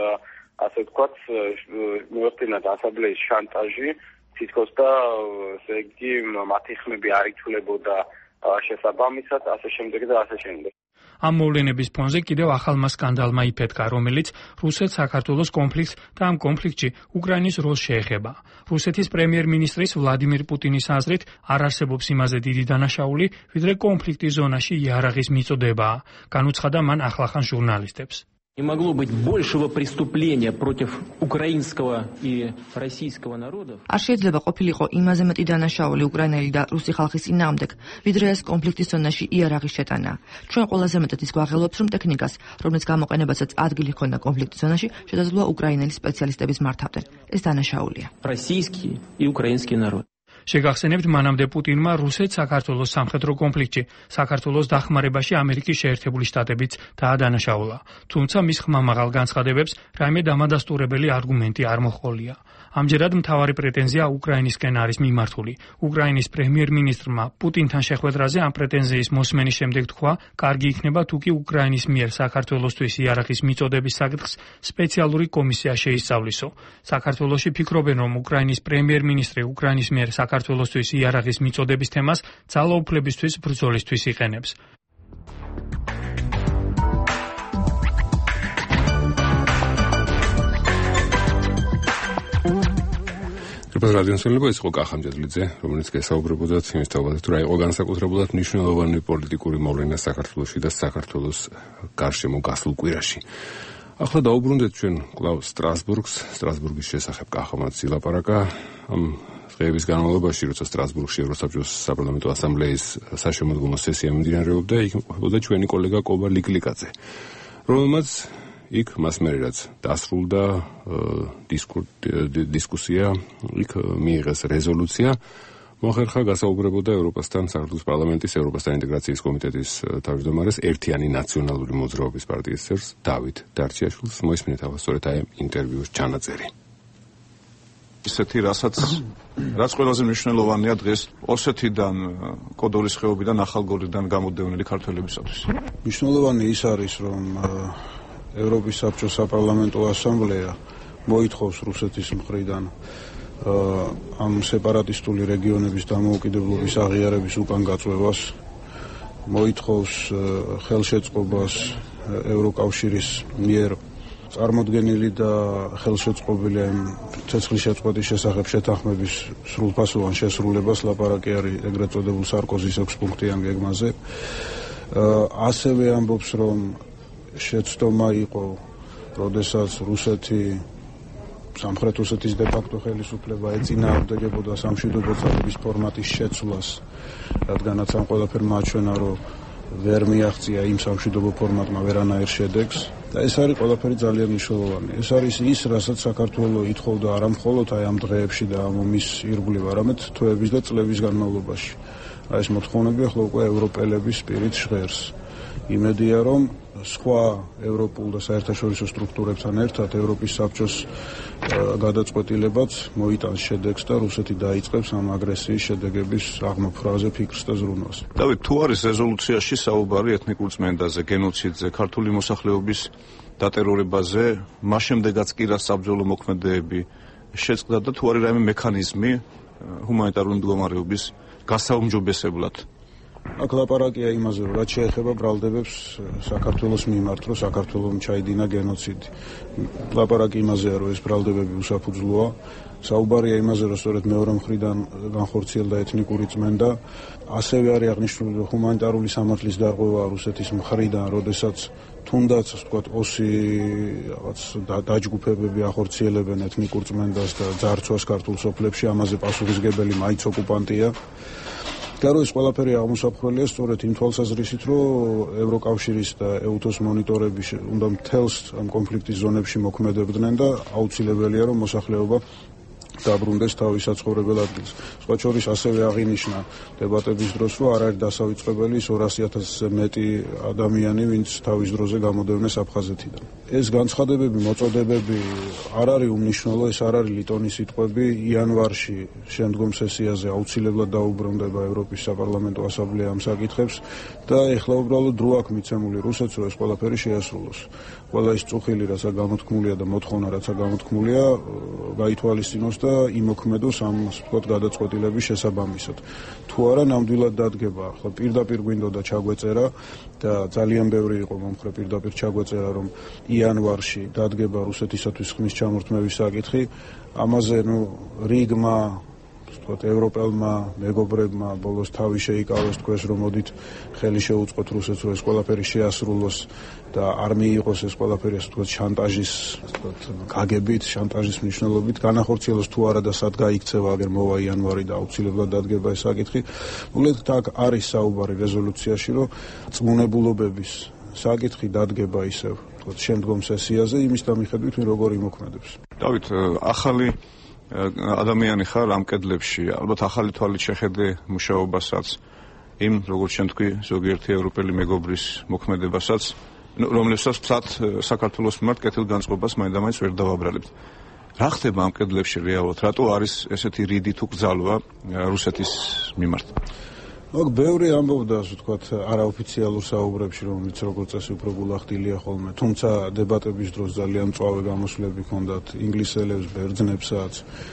ასე ვთქვათ მოერთინათ ასამბლეის შანტაჟი, თითქოს და ესე იგი მათი ხმები არ ითვლებოდა შესაბამისად, ასე შემდეგ და ასე შემდეგ. ამ მოვლენების ფონზე კიდევ ახალმა სკანდალმა იფეთქა, რომელიც რუსეთს საქართველოს კონფლიქტს და ამ კონფლიქტში უკრაინის როლს შეეხება. რუსეთის პრემიერ-მინისტრის ვლადიმირ პუტინის აზრით არ არსებობს იმაზე დიდი დანაშაული, ვიდრე კონფლიქტის ზონაში იარაღის მიწოდებაა, განუცხადა მან ახლახან ჟურნალისტებს. Не могло быть большего преступления против украинского и российского народов. არ შეიძლება ყოფილიყო იმაზე მეტი დანაშაული უკრაინელი და რუსი ხალხის წინააღმდეგ, ვიდრე ეს კონფლიქტის ზონაში იარაღის შეტანა. ჩვენ ყველაზე მეტად ის გვაღელვებს, რომ ტექნიკას, რომელიც გამოყენებასაც ადგილი ჰქონდა კონფლიქტის ზონაში, შესაძლოა უკრაინელი სპეციალისტების მართავდნენ. ეს დანაშაულია. Российский и украинский народ. შეგახსენებთ, მანამდე პუტინმა რუსეთს საქართველოს სამხედრო კონფლიქტში, საქართველოს დახმარებაში ამერიკის შეერთებული შტატებიც დაადანაშაულა. თუმცა მის ხმამაღალ განცხადებებს რაიმე დამადასტურებელი არგუმენტი არ მოჰყოლია. ამჯერად მთავარი პრეტენზია უკრაინისკენ არის მიმართული. უკრაინის პრემიერ-მინისტრმა პუტინთან შეხვედრაზე ამ პრეტენზიის მოსმენის შემდეგ თქვა, კარგი იქნება თუ კი უკრაინის მიერ საქართველოსთვის იარაღის მიწოდების საკითხს სპეციალური კომისია შეისწავლისო. საქართველოში ფიქრობენ, რომ უკრაინის პრემიერ-მინისტრი უკრაინის მიერ საქართველოსთვის იარაღის მიწოდების თემას ძალაუფლებისთვის ბრძოლისთვის იყენებს. რადიოსელება ის იყო კახამჯადლიძე, რომელიც გესაუბრებოდა იმის თავად, თუ რა იყო განსაკუთრებულად მნიშვნელოვანი პოლიტიკური მოვლენა საქართველოში და საქართველოს გარშემო გასულ კვირაში. ახლა დაუბრუნდეთ ჩვენ კვლავ სტრასბურგს, სტრასბურგის შესახებ კახამაც ილაპარაკა. ამ დღეების განმავლობაში, როცა სტრასბურგში ევროსაბჭოს საპარლამენტო ასამბლეის საშემოდგომო სესია მიმდინარეობდა, იქ ყოფილდა ჩვენი კოლეგა კობა ლიკლიკაძე, რომელმაც იქ მასმერერაც დასრულდა დისკუსია, იქ მიიღეს რეზოლუცია, მოახერხა გასაუბრებოდა ევროპასთან, საქართველოს პარლამენტის ევროპასთან ინტეგრაციის კომიტეტის თავმჯდომარეს ერთიანი ნაციონალური მოძრაობის პარტიის წევრს დავით დარჩიაშვილს. მოისმინეთ ახლა სწორედ აი ინტერვიუს ჩანაწერი. ისეთი რასაც რაც ყველაზე მნიშვნელოვანია დღეს ოსეთიდან, კოდორის ხეობიდან, ახალგორიდან გამოდევნილი ქართველებისათვის. მნიშვნელოვანი ის არის, რომ ევროპის საბჭოს საპარლამენტო ასამბლეა მოითხოვს რუსეთის მხრიდან ამ სეპარატისტული რეგიონების დამოუკიდებლობის აღიარების უკან გაწევას, მოითხოვს ხელშეწყობას ევროკავშირის მიერ წარმოდგენილი და ხელშეწყობილი ამ ცეცხლის შეწყვეტის შესახებ შეთანხმების სრულფასოვან შესრულებას, ლაპარაკი არის ეგრეთ წოდებულ სარკოზის ექვსპუნქტიან გეგმაზე. ასევე ამბობს, რომ შეცდომა იყო, როდესაც რუსეთი სამხრეთ ოსეთის დე-ფაქტო ხელისუფლება ეწინააღმდეგებოდა სამშვიდობო ძალების ფორმატის შეცვლას, რადგანაც ამ ყველაფერმა აჩვენა, რომ ვერ მიაღწია იმ სამშვიდობო ფორმატმა ვერანაირ შედეგს და ეს არის ყველაფერი ძალიან მნიშვნელოვანი. ეს არის ის, რასაც საქართველო ითხოვდა არა მხოლოდ აი ამ დღეებში და ამ ომის ირგვლივ, არამედ თვეების და წლების განმავლობაში. აი ეს მოთხოვნები ახლა უკვე ევროპელების პირით ჟღერს. იმედია, რომ სხვა ევროპულ და საერთაშორისო სტრუქტურებთან ერთად ევროპის საბჭოს გადაწყვეტილებაც მოიტანს შედეგს და რუსეთი დაიწყებს ამ აგრესიის შედეგების აღმოფხვრაზე ფიქრს და ზრუნვას. დავით, თუ არის რეზოლუციაში საუბარი ეთნიკურ წმენდაზე, გენოციდზე, ქართული მოსახლეობის დატერორებაზე, მას შემდეგაც კი რა საბრძოლო მოქმედებები შეწყდა და თუ არის რაიმე მექანიზმი ჰუმანიტარული მდგომარეობის გასაუმჯობესებლად აქ ლაპარაკია იმაზე, რომ რაც შეეხება ბრალდებებს საქართველოს მიმართ, რომ საქართველოს ჩაიდინა გენოციდი. ლაპარაკი იმაზეა, რომ ეს ბრალდებები უსაფუძვლოა. საუბარია იმაზე, რომ სწორედ მეორე მხრიდან განხორციელდა ეთნიკური წმენდა. ასევე არის აღნიშნული, რომ ჰუმანიტარული სამართლის დარღვევა რუსეთის მხრიდან, როდესაც თუნდაც, ვთქვათ, ოსი რაღაც დაჯგუფებები ახორციელებენ ეთნიკურ წმენდას და ძარცვას ქართულ სოფლებში, ამაზე პასუხისგებელი მაინც ოკუპანტია. გარო ეს ყველაფერი აღმოსაფხვრელია სწორედ იმ თვალსაზრისით, რომ ევროკავშირის და ეუთოს მონიტორები უნდა მთელს ამ კონფლიქტის ზონებში მოქმედებდნენ და აუცილებელია, რომ მოსახლეობა დაბრუნდეს თავის საცხოვრებელ ადგილს. სხვა შორის ასევე აღინიშნა დებატების დროს, რომ არ არის დასავიწყებელი ორასი ათასზე მეტი ადამიანი, ვინც თავის დროზე გამოდევნეს აფხაზეთიდან. ეს განცხადებები, მოწოდებები არ არის უმნიშვნელო, ეს არ არის ლიტონის სიტყვები. იანვარში შემდგომ სესიაზე აუცილებლად დაუბრუნდება ევროპის საპარლამენტო ასამბლეა ამ საკითხებს და ეხლა უბრალოდ დრო აქვს მიცემული რუსეთს, რომ ეს ყველაფერი შეასრულოს. ყველა ის წუხილი, რაცა გამოთქმულია და მოთხოვნა, რაცა გამოთქმულია, გაითვალისწინოს და იმოქმედოს ამ ვთქვათ გადაწყვეტილების შესაბამისად. თუ არა ნამდვილად დადგება, ახლა პირდაპირ გვინდოდა ჩაგვეწერა და ძალიან ბევრი იყო მომხრე პირდაპირ ჩაგვეწერა, რომ იანვარში დადგება რუსეთისათვის ხმის ჩამორთმევის საკითხი. ამაზე ნუ რიგმა ვთქვათ ევროპელმა მეგობრებმა ბოლოს თავი შეიკავეს, თქვეს რომ მოდით ხელი შეუწყოთ რუსეთს, რომ ეს ყველაფერი შეასრულოს და არ მიიღოს ეს ყველაფერი, ასე ვთქვათ, შანტაჟის, ვთქვათ, გაგებით, შანტაჟის მნიშვნელობით, განახორციელოს თუ არა და სად გაიქცევა, აგერ მოვა იანვარი და აუცილებლად დადგება ეს საკითხი. მოგლეთ აქ არის საუბარი რეზოლუციაში, რომ წმუნებულობების საკითხი დადგება ისევ, ვთქვათ, შემდგომ სესიაზე, იმის დამიხედვით, ვინ როგორ იმოქმედებს. დავით, ახალი ადამიანი ხარ ამ კედლებში, ალბათ ახალი თვალით შეხედე მუშაობასაც, იმ როგორც შენ თქვი, ზოგიერთი ევროპელი მეგობრის მოქმედებასაც, რომლებსაც ფსად საქართველოს მიმართ კეთილგანწყობას მაინდამაინც ვერ დავაბრალებთ. რა ხდება ამ კედლებში რეალურად? რატო არის ესეთი რიდი თუ კრძალვა რუსეთის მიმართ? აქ ბევრი ამბობდა, ასე ვთქვათ, არაოფიციალურ საუბრებში, რომელიც როგორც წესი უფრო გულახდილია ხოლმე, თუმცა დებატების დროს ძალიან მწვავე გამოსვლები ჰქონდათ ინგლისელებს, ბერძნებსაც,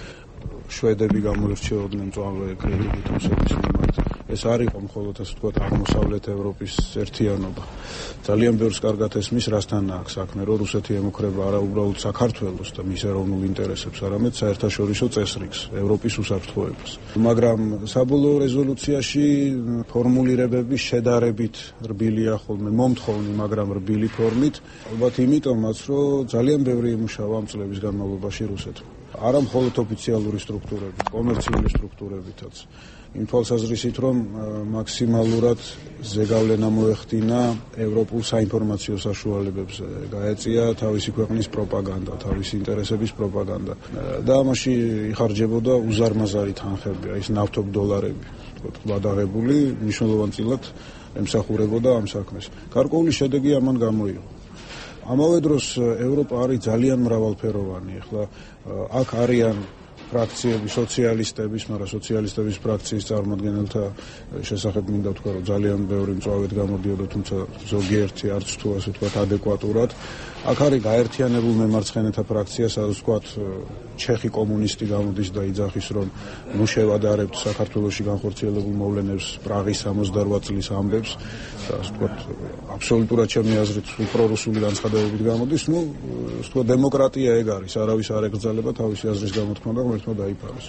შვედები გამოირჩეოდნენ მწვავე კრიტიკით რუსეთის მიმართ. ეს არ იყო მხოლოდ, ასე ვთქვათ, აღმოსავლეთ ევროპის ერთიანობა. ძალიან ბევრს კარგად ესმის, რასთან აქვს საქმე, რომ რუსეთი ემუქრება არა უბრალოდ საქართველოს და მის ეროვნულ ინტერესებს, არამედ საერთაშორისო წესრიგს, ევროპის უსაფრთხოებას. მაგრამ საბოლოო რეზოლუციაში ფორმულირებები შედარებით რბილია ხოლმე, მომთხოვნი, მაგრამ რბილი ფორმით, ალბათ იმიტომაც, რომ ძალიან ბევრი იმუშავა ამ წლების განმავლობაში რუსეთმა. არა მხოლოდ ოფიციალური სტრუქტურებით, კომერციული სტრუქტურებითაც. იმ თვალსაზრისით, რომ მაქსიმალურად ზეგავლენა მოეხდინა ევროპულ საინფორმაციო საშუალებებზე, გაეწია თავისი ქვეყნის პროპაგანდა, თავისი ინტერესების პროპაგანდა და ამაში იხარჯებოდა უზარმაზარი თანხები, აი ეს ნავთობდოლარები, თქო, ვადაღებული, მნიშვნელოვანწილად ემსახურებოდა ამ საქმეს. გარკვეული შედეგი ამან გამოიღო. ამავე დროს ევროპა არის ძალიან მრავალფეროვანი. ახლა აქ არიან ფრაქციები, სოციალისტების, მაგრამ სოციალისტების ფრაქციის წარმომადგენელთა შესახებ მინდა ვთქვა, რომ ძალიან ბევრი მწვავედ გამოდიოდა, თუმცა ზოგიერთი არც თუ ასე ვთქვათ ადეკვატურად. აქ არის გაერთიანებულ მემარცხენეთა ფრაქცია, სადაც ვთქვათ ჩეხი კომუნისტი გამოდის და იძახის, რომ ნუ შევადარებთ საქართველოში განხორციელებულ მოვლენებს პრაღის სამოცდაოთხ წლის ამბებს და ასე ვთქვათ აბსოლუტურად ჩემი აზრით პრორუსული განცხადებებით გამოდის. ნუ ასე ვთქვათ დემოკრატია ეგ არის, არავის არ ეკრძალება თავისი აზრის გამოთქმა და ღმერთმა დაიფაროს.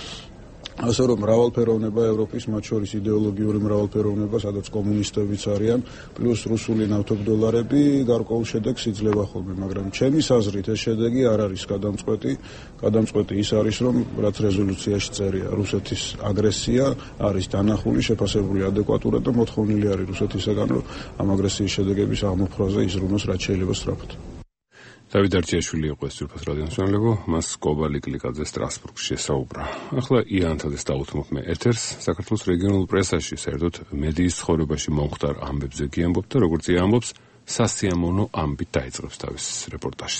ასე რომ მრავალფეროვნება ევროპის, მათ შორის იდეოლოგიური მრავალფეროვნება, სადაც კომუნისტებიც არიან, პლუს რუსული ნავთობდოლარები გარკვეულ შედეგს იძლევა ხოლმე, მაგრამ ჩემის აზრით ეს შედეგი არ არის გადამწყვეტი. გადამწყვეტი ის არის, რომ რაც რეზოლუციაში წერია, რუსეთის აგრესია არის დანახული, შეფასებული ადეკვატურად და მოთხოვნილი არის რუსეთისაგან, რომ ამ აგრესიის შედეგების აღმოფხვრაზე იზრუნოს რაც შეიძლება სწრაფად. დავით არჩიაშვილი იყო ეს ძვირფას რადიოს მშენებლო, მას კობალი კლიკაძე სტრასბურგში ესაუბრა. ახლა იანთადეს დავუთმობ მე ეთერს, საქართველოს რეგიონულ პრესაში, საერთოდ მედიის ცხოვრებაში მომხდარ ამბებზე კი ამბობ და როგორც ამბობს, სასიამოვნო ამბით დაიწყებს თავის რეპორტაჟს.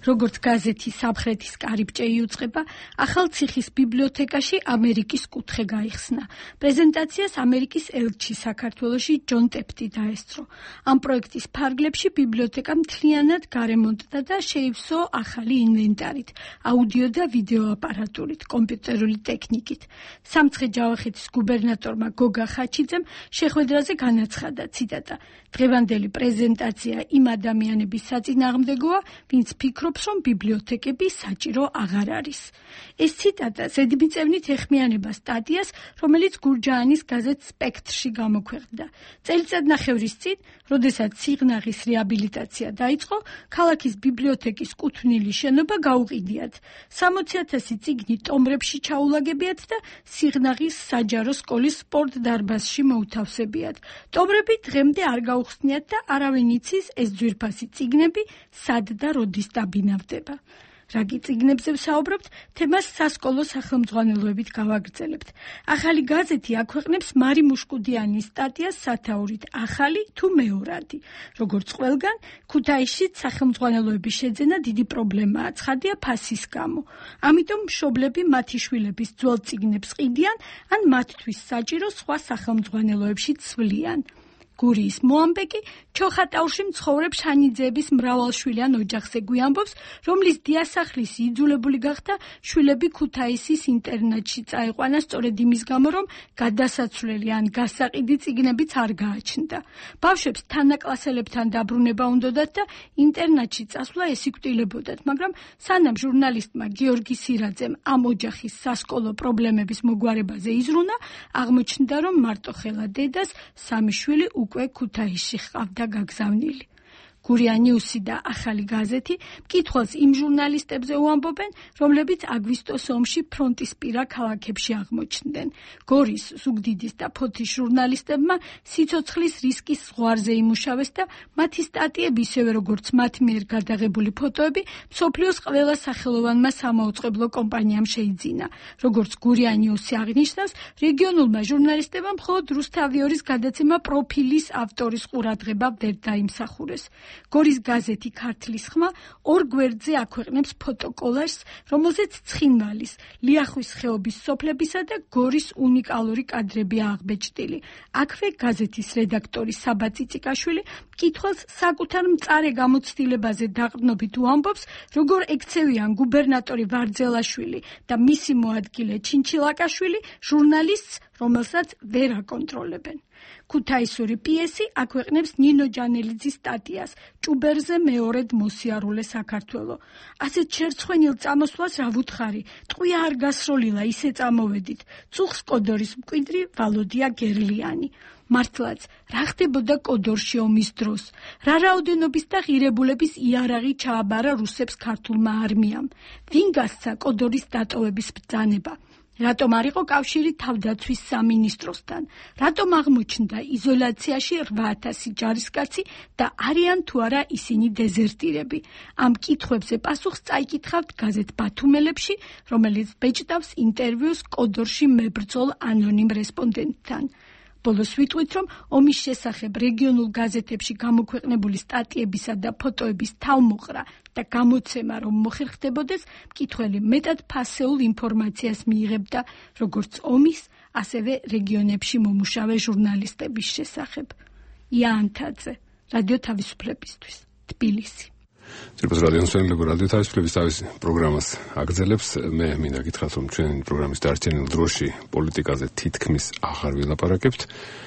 როგორც გაზეთი სამხრეთის კარიბჭე იუწყება, ახალ ციხის ბიბლიოთეკაში ამერიკის კუთხე გაიხსნა. პრეზენტაციას ამერიკის ელჩი საქართველოში ჯონ ტეფტი დაესწრო. ამ პროექტის ფარგლებში ბიბლიოთეკა მთლიანად გარემონტდა და შეივსო ახალი ინვენტარით, აუდიო და ვიდეო აპარატურით, კომპიუტერული ტექნიკით. სამცხე-ჯავახეთის გუბერნატორმა გოგა ხაჩიძემ შეხვედრაზე განაცხადა, ციტატა: დღევანდელი პრეზენტაცია იმ ადამიანების საწინააღმდეგოა, ვინც ფიქრობს, რომ ბიბლიოთეკები საჭირო აღარ არის. ეს ციტატა ზედმიწევნით ეხმიანება სტატიას, რომელიც გურჯაანის გაზეთ სპექტრში გამოქვეყნდა. წელიწადნახევრის წინ, როდესაც სიღნაღის რეაბილიტაცია დაიწყო, ქალაქის ბიბლიოთეკის კუთვნილი შენობა გაუყიდიათ. სამოცი ათასი წიგნი ტომრებში ჩაულაგებიათ და სიღნაღის საჯარო სკოლის სპორტ დარბაზში მოუთავსებიათ. ტომრები დღემდე არ გაუხსნიათ და არავინ იცის ეს ძვირფასი წიგნები სად და როდის დაბინავდება. რაგი წიგნებზე ვსაუბრობთ, თემას სასკოლო სახელმძღვანელოებით გავაგრძელებთ. ახალი გაზეთი აქვეყნებს მარი მუშკუდიანის სტატიას სათაურით ახალი თუ მეორადი. როგორც ყველგან, ქუთაისშიც სახელმძღვანელოების შეძენა დიდი პრობლემაა, ცხადია ფასის გამო. ამიტომ მშობლები მათი შვილების ძველ წიგნებს ყიდიან, ან მათთვის საჭირო სხვა სახელმძღვანელოებში ცვლიან. გურიის მოამბეკი ჩოხატაურში მცხოვრებ შანიძეების მრავალშვილიან ოჯახზე გვიამბობს, რომლის დიასახლისი იძულებული გახდა შვილები ქუთაისის ინტერნატში წაეყვანა სწორედ იმის გამო, რომ გადასაცვლელი ან გასაყიდი წიგნებიც არ გააჩნდა. ბავშვებს თანაკლასელებთან დაბრუნება უნდოდათ და ინტერნატში წასვლა ესიკვდილებოდათ, მაგრამ სანამ ჟურნალისტმა გიორგი სირაძემ ამ ოჯახის სასკოლო პრობლემების მოგვარებაზე იზრუნა, აღმოჩნდა, რომ მარტოხელა დედას სამი შვილი უკვე ქუთაისში ჰყავდა გაგზავნილი. გურია ნიუსი და ახალი გაზეთი მკითხველს იმ ჟურნალისტებზე უამბობენ, რომლებიც აგვისტოს ომში ფრონტისპირა ქალაქებში აღმოჩნდნენ. გორის, ზუგდიდის და ფოთის ჟურნალისტებმა სიცოცხლის რისკის ზღვარზე იმუშავეს და მათი სტატიები, ისევე როგორც მათ მიერ გადაღებული ფოტოები, მსოფლიოს ყველა სახელოვანმა სამაუწყებლო კომპანიამ შეიძინა. როგორც გურია ნიუსი აღნიშნავს, რეგიონულმა ჟურნალისტებმა მხოლოდ რუსთავიორის გადაცემა პროფილის ავტორის ყურადღება ვერ დაიმსახურეს. გორის გაზეთი ქართლის ხმა ორ გვერდზე აქვეყნებს ფოტოკოლაჟს, რომელზეც ცხინვალის, ლიახვის ხეობის სოფლებისა და გორის უნიკალური კადრებია აღბეჭდილი. აქვე გაზეთის რედაქტორი საბა წიწიკაშვილი მკითხველს საკუთარ მწარე გამოცდილებაზე დაყრდნობით უამბობს, როგორ ექცევიან გუბერნატორი ვარძელაშვილი და მისი მოადგილე ჩინჩილაკაშვილი ჟურნალისტს, რომელსაც ვერ აკონტროლებენ. ქუთაისური პიესი აქვეყნებს ნინო ჯანელიძის სტატიას ჭუბერზე მეორედ მოსიარულე საქართველო. ასეთ შერცხვენილ წამოსვლას რა ვუთხარი, ტყვია არ გასროლილა, ისე წამოვედით. წუხს კოდორის მკვიდრი ვალოდია გერლიანი. მართლაც, რა ხდებოდა კოდორში ომის დროს? რა რაოდენობის და ღირებულების იარაღი ჩააბარა რუსებს ქართულმა არმიამ? ვინ გასცა კოდორის დატოვების ბრძანება? რატომ არ იყო კავშირი თავდაცვის სამინისტროსთან? რატომ აღმოჩნდა იზოლაციაში რვა ათასი ჯარისკაცი და არიან თუ არა ისინი დეზერტირები? ამ კითხვებზე პასუხს წაიკითხავთ გაზეთ ბათუმელებში, რომელიც ბეჭდავს ინტერვიუს კოდორში მებრძოლ ანონიმ რესპონდენტთან. ბოლოს ვიტყვით, რომ ომის შესახებ რეგიონულ გაზეთებში გამოქვეყნებული სტატიებისა და ფოტოების თავმოყრა და გამოცემა რომ მოხერხდებოდეს, მკითხველი მეტად ფასეულ ინფორმაციას მიიღებდა როგორც ომის, ასევე რეგიონებში მომუშავე ჟურნალისტების შესახებ. იანთაძე, რადიო თავისუფლებისთვის, თბილისი. ძირფას რადიოსმენელები რადიო თავისუფლების თავის პროგრამას აგრძელებს. მე მინდა გითხრათ, რომ ჩვენი პროგრამის დარჩენილ დროში პოლიტიკაზე თითქმის აღარ ვილაპარაკებთ.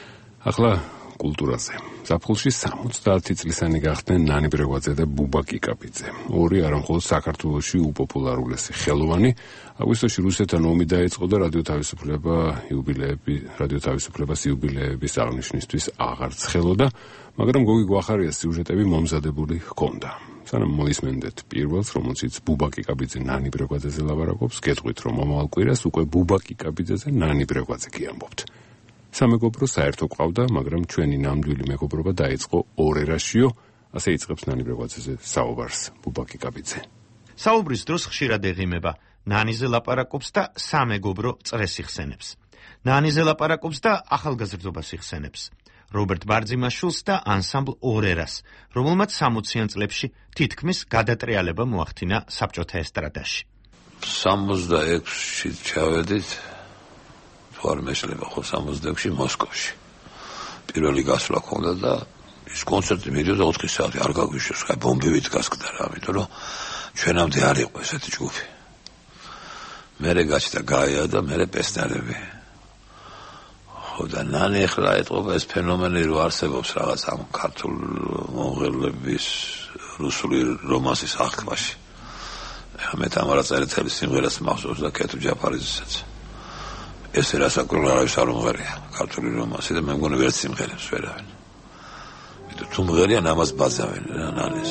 ახლა კულტურაზე. ზაფხულში სამოცდაათი წლისანი გახდნენ ნანი ბრეგვაძე და ბუბა კიკაბიძე. ორი არამხოლოდ საქართველოში უპოპულარულესი ხელოვანი. აგვისტოში რუსეთთან ომი დაიწყო და რადიო თავისუფლება იუბილეები, რადიო თავისუფლებას იუბილეების აღნიშვნისთვის აღარ ცხელოდა, მაგრამ გოგი გვახარიას სიუჟეტები მომზადებული ჰქონდა. სანამ მოისმენდეთ პირველს, რომელშიც ბუბა კიკაბიძე ნანი ბრეგვაძეზე ლაპარაკობს, გეტყვით, რომ მომავალ კვირას უკვე ბუბა კიკაბიძეზე ნანი ბრეგვაძე გიამბობთ. სამეგობრო საერთო ყავდა, მაგრამ ჩვენი ნამდვილი მეგობრობა დაიწყო ორ ერაშიო, ასე იწყებს ნანი ბრეგვაძეზე საუბარს ბუბა კიკაბიძე. საუბრის დროს ხშირად ეღიმება, ნანიზე ლაპარაკობს და სამეგობრო წრეს იხსენებს. ნანიზე ლაპარაკობს და ახალგაზრდობას იხსენებს. რობერტ ბარძიმაშვილს და ანსამბლ ორერას, რომელმაც სამოციან წლებში თითქმის გადატრიალება მოახდინა საბჭოთა ესტრადაში. სამოცდაექვსში ჩავედით, თუ არ მეშლება ხო სამოცდაექვსში მოსკოვში. პირველი გასვლა ქონდა და ის კონცერტი მიდიოდა ოთხი საათი, არ გაგვიშვეს, ხა ბომბივით გასკდა რა, იმიტომ რომ ჩვენამდე არ იყო ესეთი ჯგუფი. მერე გაჩნდა გაია და მერე პესტარები. ხო და ნანი ახლა ეტყობა ეს ფენომენი რო არსებობს რაღაც ამ ქართულ მონღოლების რუსული რომანსის აღქმაში. ეხლა მე თამარა წერეთელის სიმღერას მახსოვს და კეთუ ჯაფარიძესაც. ეს რასაკურულ არავის არ უმღერია ქართული რომანსი და მე მგონი ვერც სიმღერებს ვერავინ. იმიტომ თუ მღერიან ამას ბაძავენ ნანეს.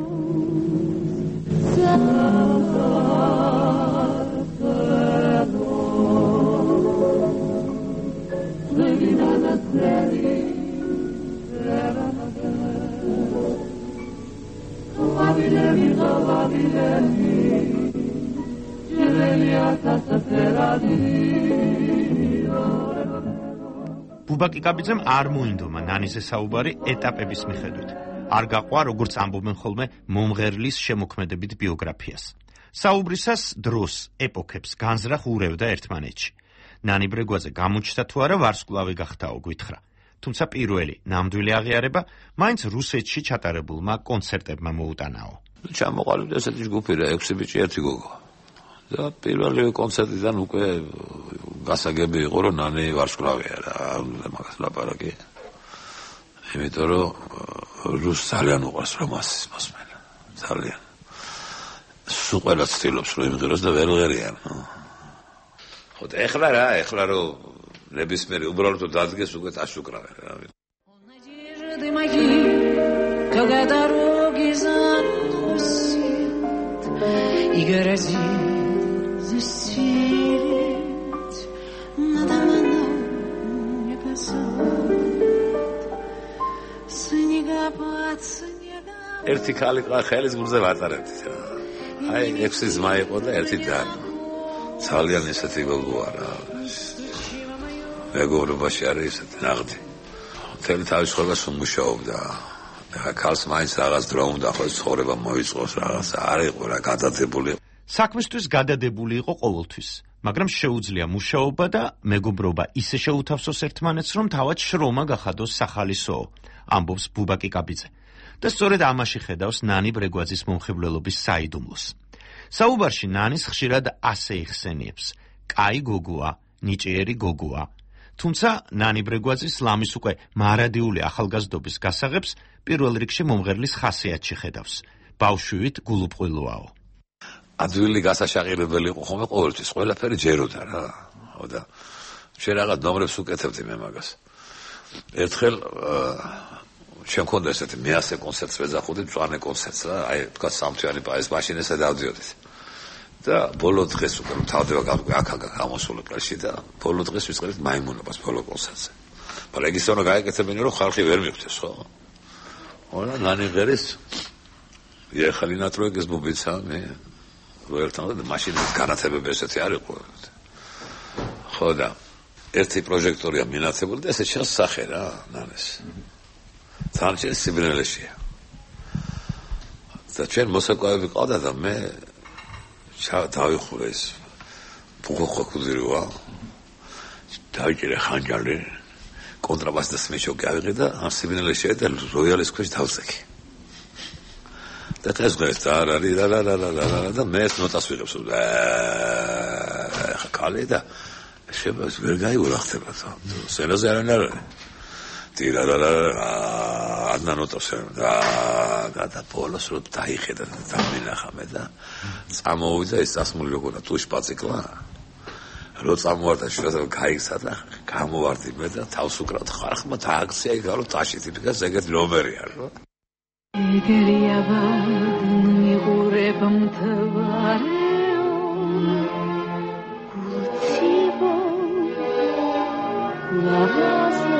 ბუბაკი კაბიძემ არ მოინდომა ნანიზე საუბარი ეტაპების მიხედვით. არ გაყვა, როგორც ამბობენ ხოლმე, მომღერლის შემოქმედებით ბიოგრაფიას. საუბრისას დროს, ეპოქებს განზრახ ურევდა ერთმანეთში. ნანი ბრეგვაძე გამოჩნდა თუ არა ვარსკვლავი გახდაო, გვითხრა. თუმცა პირველი ნამდვილი აღიარება მაინც რუსეთში ჩატარებულმა კონცერტებმა მოუტანაო. ჩამოყალიბდა ესეთი ჯგუფი რა, ექვსი ბიჭი ერთი გოგო. და პირველი კონცერტიდან უკვე გასაგები იყო რომ ნანი ვარსკვლავია რა, მაგას ლაპარაკი. იმიტომ რომ რუს ძალიან უყვარს რომანსის მოსმენა. ძალიან. სულ ყველა ცდილობს რომ იმღეროს და ვერ ღერიან. ხო და ეხლა რა, ეხლა რომ ნებისმიერი უბრალოდ დადგეს უკვე დაშუკრავენ რა. Надежды мои, когда дороги заносит и грозит засилить, надо мной небосвод, снегопад, снегопад. ერთი ქალი ყა ხელის გულზე ვატარებდით რა. აი ექვსი ძმა იყო და ერთი და ძალიან ისეთი გოგოა რა. მეგობრობაში არის ისეთი ნაღდი. მთელი თავის ცხოვრებას უმუშაობდა. ეხა ქალს მაინც რაღაც დრო უნდა ხო ცხოვრება მოიწყოს რაღაც არ იყო რა გადადებული. საქმისთვის გადადებული იყო ყოველთვის, მაგრამ შეუძლია მუშაობა და მეგობრობა ისე შეუთავსოს ერთმანეთს, რომ თავად შრომა გახადოს სახალისო, ამბობს ბუბაკი კაბიძე. და სწორედ ამაში ხედავს ნანი ბრეგვაძის მომხიბვლელობის საიდუმლოს. საუბარში ნანის ხშირად ასე იხსენიებს: კაი გოგოა, ნიჭიერი გოგოა. თუმცა ნანი ბრეგვაძის ლამის უკვე მარადიული ახალგაზრდობის გასაღებს პირველ რიგში მომღერლის ხასიათში ხედავს. ბავშვივით გულუბრყვილოაო. ადვილი გასაშაღირებელი იყო ხოლმე ყოველთვის, ყველაფერი ჯეროდა რა. ხო და შენ რაღაც ნომრებს უკეთებდი მე მაგას. ერთხელ შემქონდა ესეთი მეასე კონცერტს ვეძახოდი, მწვანე კონცერტს რა, აი თქვა სამთვიანი პაის მაშინ ესე დავდიოდით. და ბოლო დღეს უკვე თავდება აქ-აქ გამოსულა პრესში და ბოლო დღეს ვიწყებთ მაიმუნობას ბოლო კონცერტზე. მაგრამ ეგ ისე უნდა გაეკეთებინა რომ ხალხი ვერ მიხვდეს ხო? ოღონდ ნანი ღერის ეხალი ნატროეგეს ბუბიცა მე რო ერთან და მაშინაც განათებები ესეთი არ იყო. ხო და ერთი პროჟექტორია მინაცებული და ესე ჩანს სახე რა ნანეს. ძალიან სიბნელეშია. და ჩვენ მოსაკვავები ყავდა და მე დავიხურე ეს ბუხო ხუდიროა. დავიჭერე ხანჯალი, კონტრაბასის მეჩოკი ავიღე და ამ სიბნელეშია და როიალის ქვეშ დავწეკი. და დღეს დღეს და არ არის და და და და და მე ეს ნოტას ვიღებს და ხა კალე და შეფას ვერ გაიურა ხდება თო. სენაზე არ არის. ტირა და და ადნა ნოტას და გადა პოლოს რო დაიხედა და დამინახა მე და წამოვიდა ეს ასმული როგორ თუში პაწიკლა. რო წამოვარდა შეიძლება გაიქცა და გამოვარდი მე და თავს უკრავთ ხარხმა დააქცია იგარო ტაში ტიპიკას ეგეთი ნომერია რა. იგერია მიღურებ მთვარეო გულციბო ლავაზო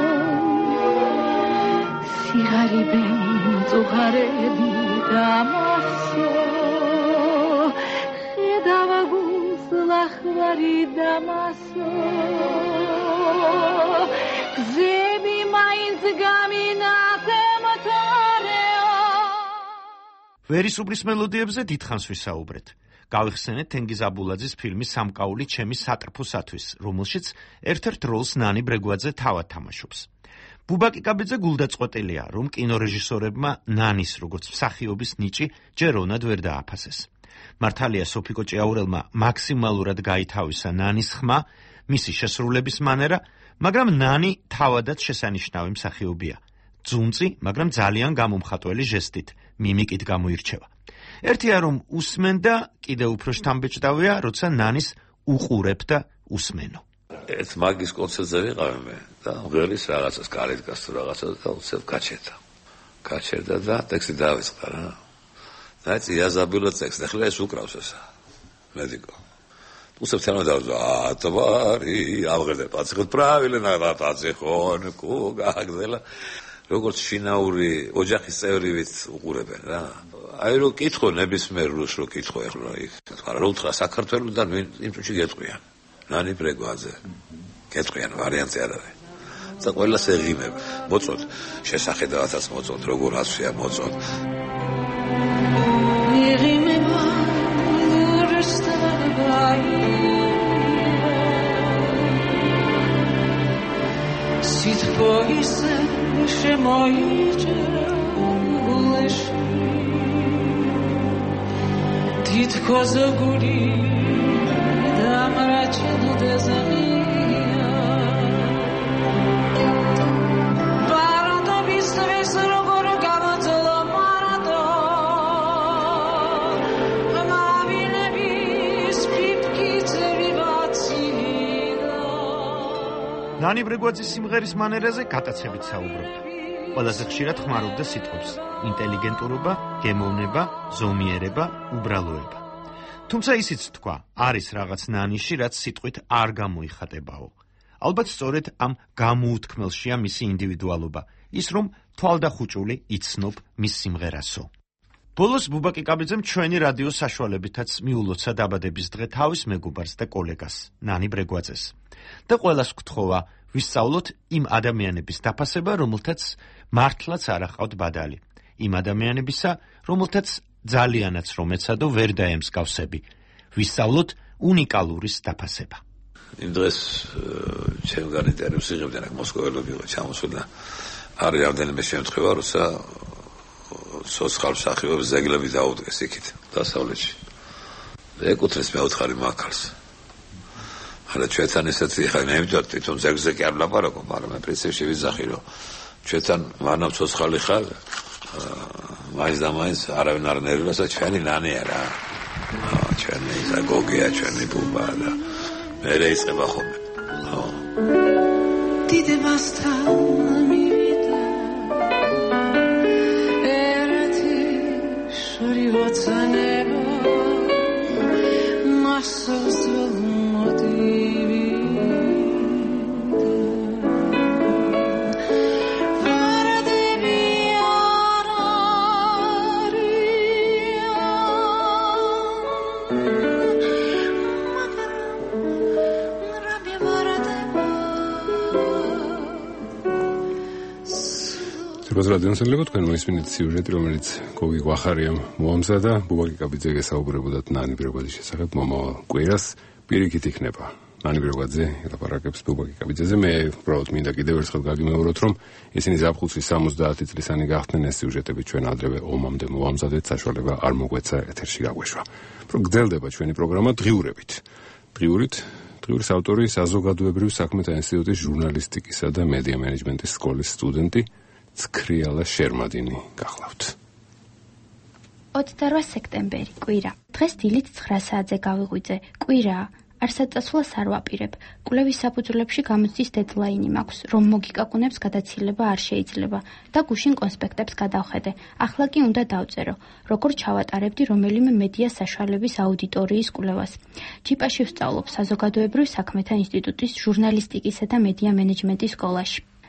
სიღარიბე წუხარები დამასო ხედავა გულს ლახვარი დამასო გზები მაინც გამინათემთარეო ვერისუბლის მელოდიებზე დიდხანს ვისაუბრეთ. გავიხსენეთ თენგიზ აბულაძის ფილმის სამკაული ჩემი სატრფოსათვის, რომელშიც ერთ-ერთ როლს ნანი ბრეგვაძე თავად თამაშობს. ბუბა კიკაბიძე გულდაწყვეტილია, რომ კინორეჟისორებმა ნანის როგორც მსახიობის ნიჭი ჯეროვნად ვერ დააფასეს. მართალია სოფიკო ჭიაურელმა მაქსიმალურად გაითავისა ნანის ხმა, მისი შესრულების მანერა, მაგრამ ნანი თავადაც შესანიშნავი მსახიობია. ძუნწი, მაგრამ ძალიან გამომხატველი ჟესტით, მიმიკით გამოირჩევა. ერთია რომ უსმენდა, კიდევ უფრო შთამბეჭდავია, როცა ნანის უყურებ და უსმენო. ერთ მაგის კონცერტზე ვიყავი მე და მღერის რაღაცას კარით გასწრო რაღაცას და უცებ გაჩერდა. გაჩერდა და ტექსტი დავიწყდა რა. და ეს იაზაბილო ტექსტი, ახლა ეს უკრავს ესა. მედიკო. უცებ თანა დავზა, ატვარი, აღერდა პაციხოთ правильно დაწეხონ, კუგაგზელა. როგორც შინაური ოჯახის წევრივით უყურებენ რა. აი რო კითხო ნებისმიერ რუს რო კითხო ახლა იქ. არა რო უთხრა საქართველოსთან იმ წუთში გეტყვიან. ნანი ბრეგვაძე. გეტყვიან ვარიანტი არ არის. და ყველას ეღიმებ. მოწოდ შესახედავათაც მოწოდ როგორ ასვია მოწოდ. ეღიმება გურსტაბაი სიტყვისე შემოიჭრა გულში თითქოს გული დამრაჩენო დეზამია ბარატო ბისტრეს როგორ გამოძლო მარატო მავინების პიპკიც ვიბაციდა ნანი ბრეგვაძის სიმღერის მანერაზე გატაცებით საუბრობდა. ყველაზე ხშირად ხმარობდა სიტყვებს: ინტელიგენტურობა, გემოვნება, ზომიერება, უბრალოება. თუმცა ისიც თქვა, არის რაღაც ნანიში, რაც სიტყვით არ გამოიხატებაო. ალბათ სწორედ ამ გამოუთქმელშია მისი ინდივიდუალობა, ის რომ თვალდახუჭული იცნობ მის სიმღერასო. ბოლოს ბუბა კიკაბიძემ ჩვენი რადიო საშუალებითაც მიულოცა დაბადების დღე თავის მეგობარს და კოლეგას, ნანი ბრეგვაძეს. და ყველას გთხოვა, ვისწავლოთ იმ ადამიანების დაფასება, რომელთაც მართლაც არ აყავთ ბადალი. იმ ადამიანებისა, რომელთაც ძალიანაც რომ ეცადო ვერ დაემსგავსები. ვისწავლოთ უნიკალურის დაფასება. იმ დღეს ჩემგან ინტერვიუს იღებდნენ აქ მოსკოველები იყო ჩამოსულა. არის რამდენიმე შემთხვევა, როცა სოციალურ მსახიობებს ზეგლები დაუდგეს იქით დასავლეთში. ეკუთვნის მეოთხარი მაქარს. არა ჩვენთან ესეთი ხა ნებდოთ თვითონ ზეგზე კი არ ლაპარაკობ, მაგრამ მე პრინციპში ვიზახი რომ ჩვენთან მანამ ცოცხალი ხარ მაინც და მაინც არავინ არ ნერვიულს და ჩვენი ნანია რა. ჩვენი ზაგოგია, ჩვენი ბუბა და მე რეიწყება ხოლმე. დიდებასთან მივიდა ერეთი შრივოცანება მასოს მოტივი რადიონსელება თქვენ მოისმინეთ სიუჟეტი, რომელიც გოგი გვახარიამ მოამზადა, ბუბა კიკაბიძე გესაუბრებოდათ ნანი ბრეგვაძის შესახებ მომავალ კვირას პირიქით იქნება. ნანი ბრეგვაძე ელაპარაკებს ბუბა კიკაბიძეზე. მე უბრალოდ მინდა კიდევ ერთხელ გაგიმეოროთ, რომ ისინი ზაფხულში სამოცდაათი წლისანი გახდნენ, ეს სიუჟეტები ჩვენ ადრევე ომამდე მოამზადეთ, საშუალება არ მოგვეცა ეთერში გაგვეშვა. გრძელდება ჩვენი პროგრამა დღიურებით. დღიურით დღიურის ავტორი საზოგადოებრივ საქმეთა ინსტიტუტის ჟურნალისტიკისა და მედია მენეჯმენტის სკოლის სტუდენტი ცქრიალა შერმადინი გახლავთ. ოცდაორ სექტემბერი, კვირა. დღეს დილით ცხრა საათზე გავიღვიძე. კვირაა. არსაწესვლას არ ვაპირებ. კვლევის საფუძვლებში გამოცდის დედლაინი მაქვს, რომ მოგიკაკუნებს გადაცილება არ შეიძლება და გუშინ კონსპექტებს გადავხედე. ახლა კი უნდა დავწერო, როგორ ჩავატარებდი რომელიმე მედია საშუალების აუდიტორიის კვლევას. ჯიპაში ვსწავლობ საზოგადოებრივ საქმეთა ინსტიტუტის ჟურნალისტიკისა და მედია მენეჯმენტის სკოლაში.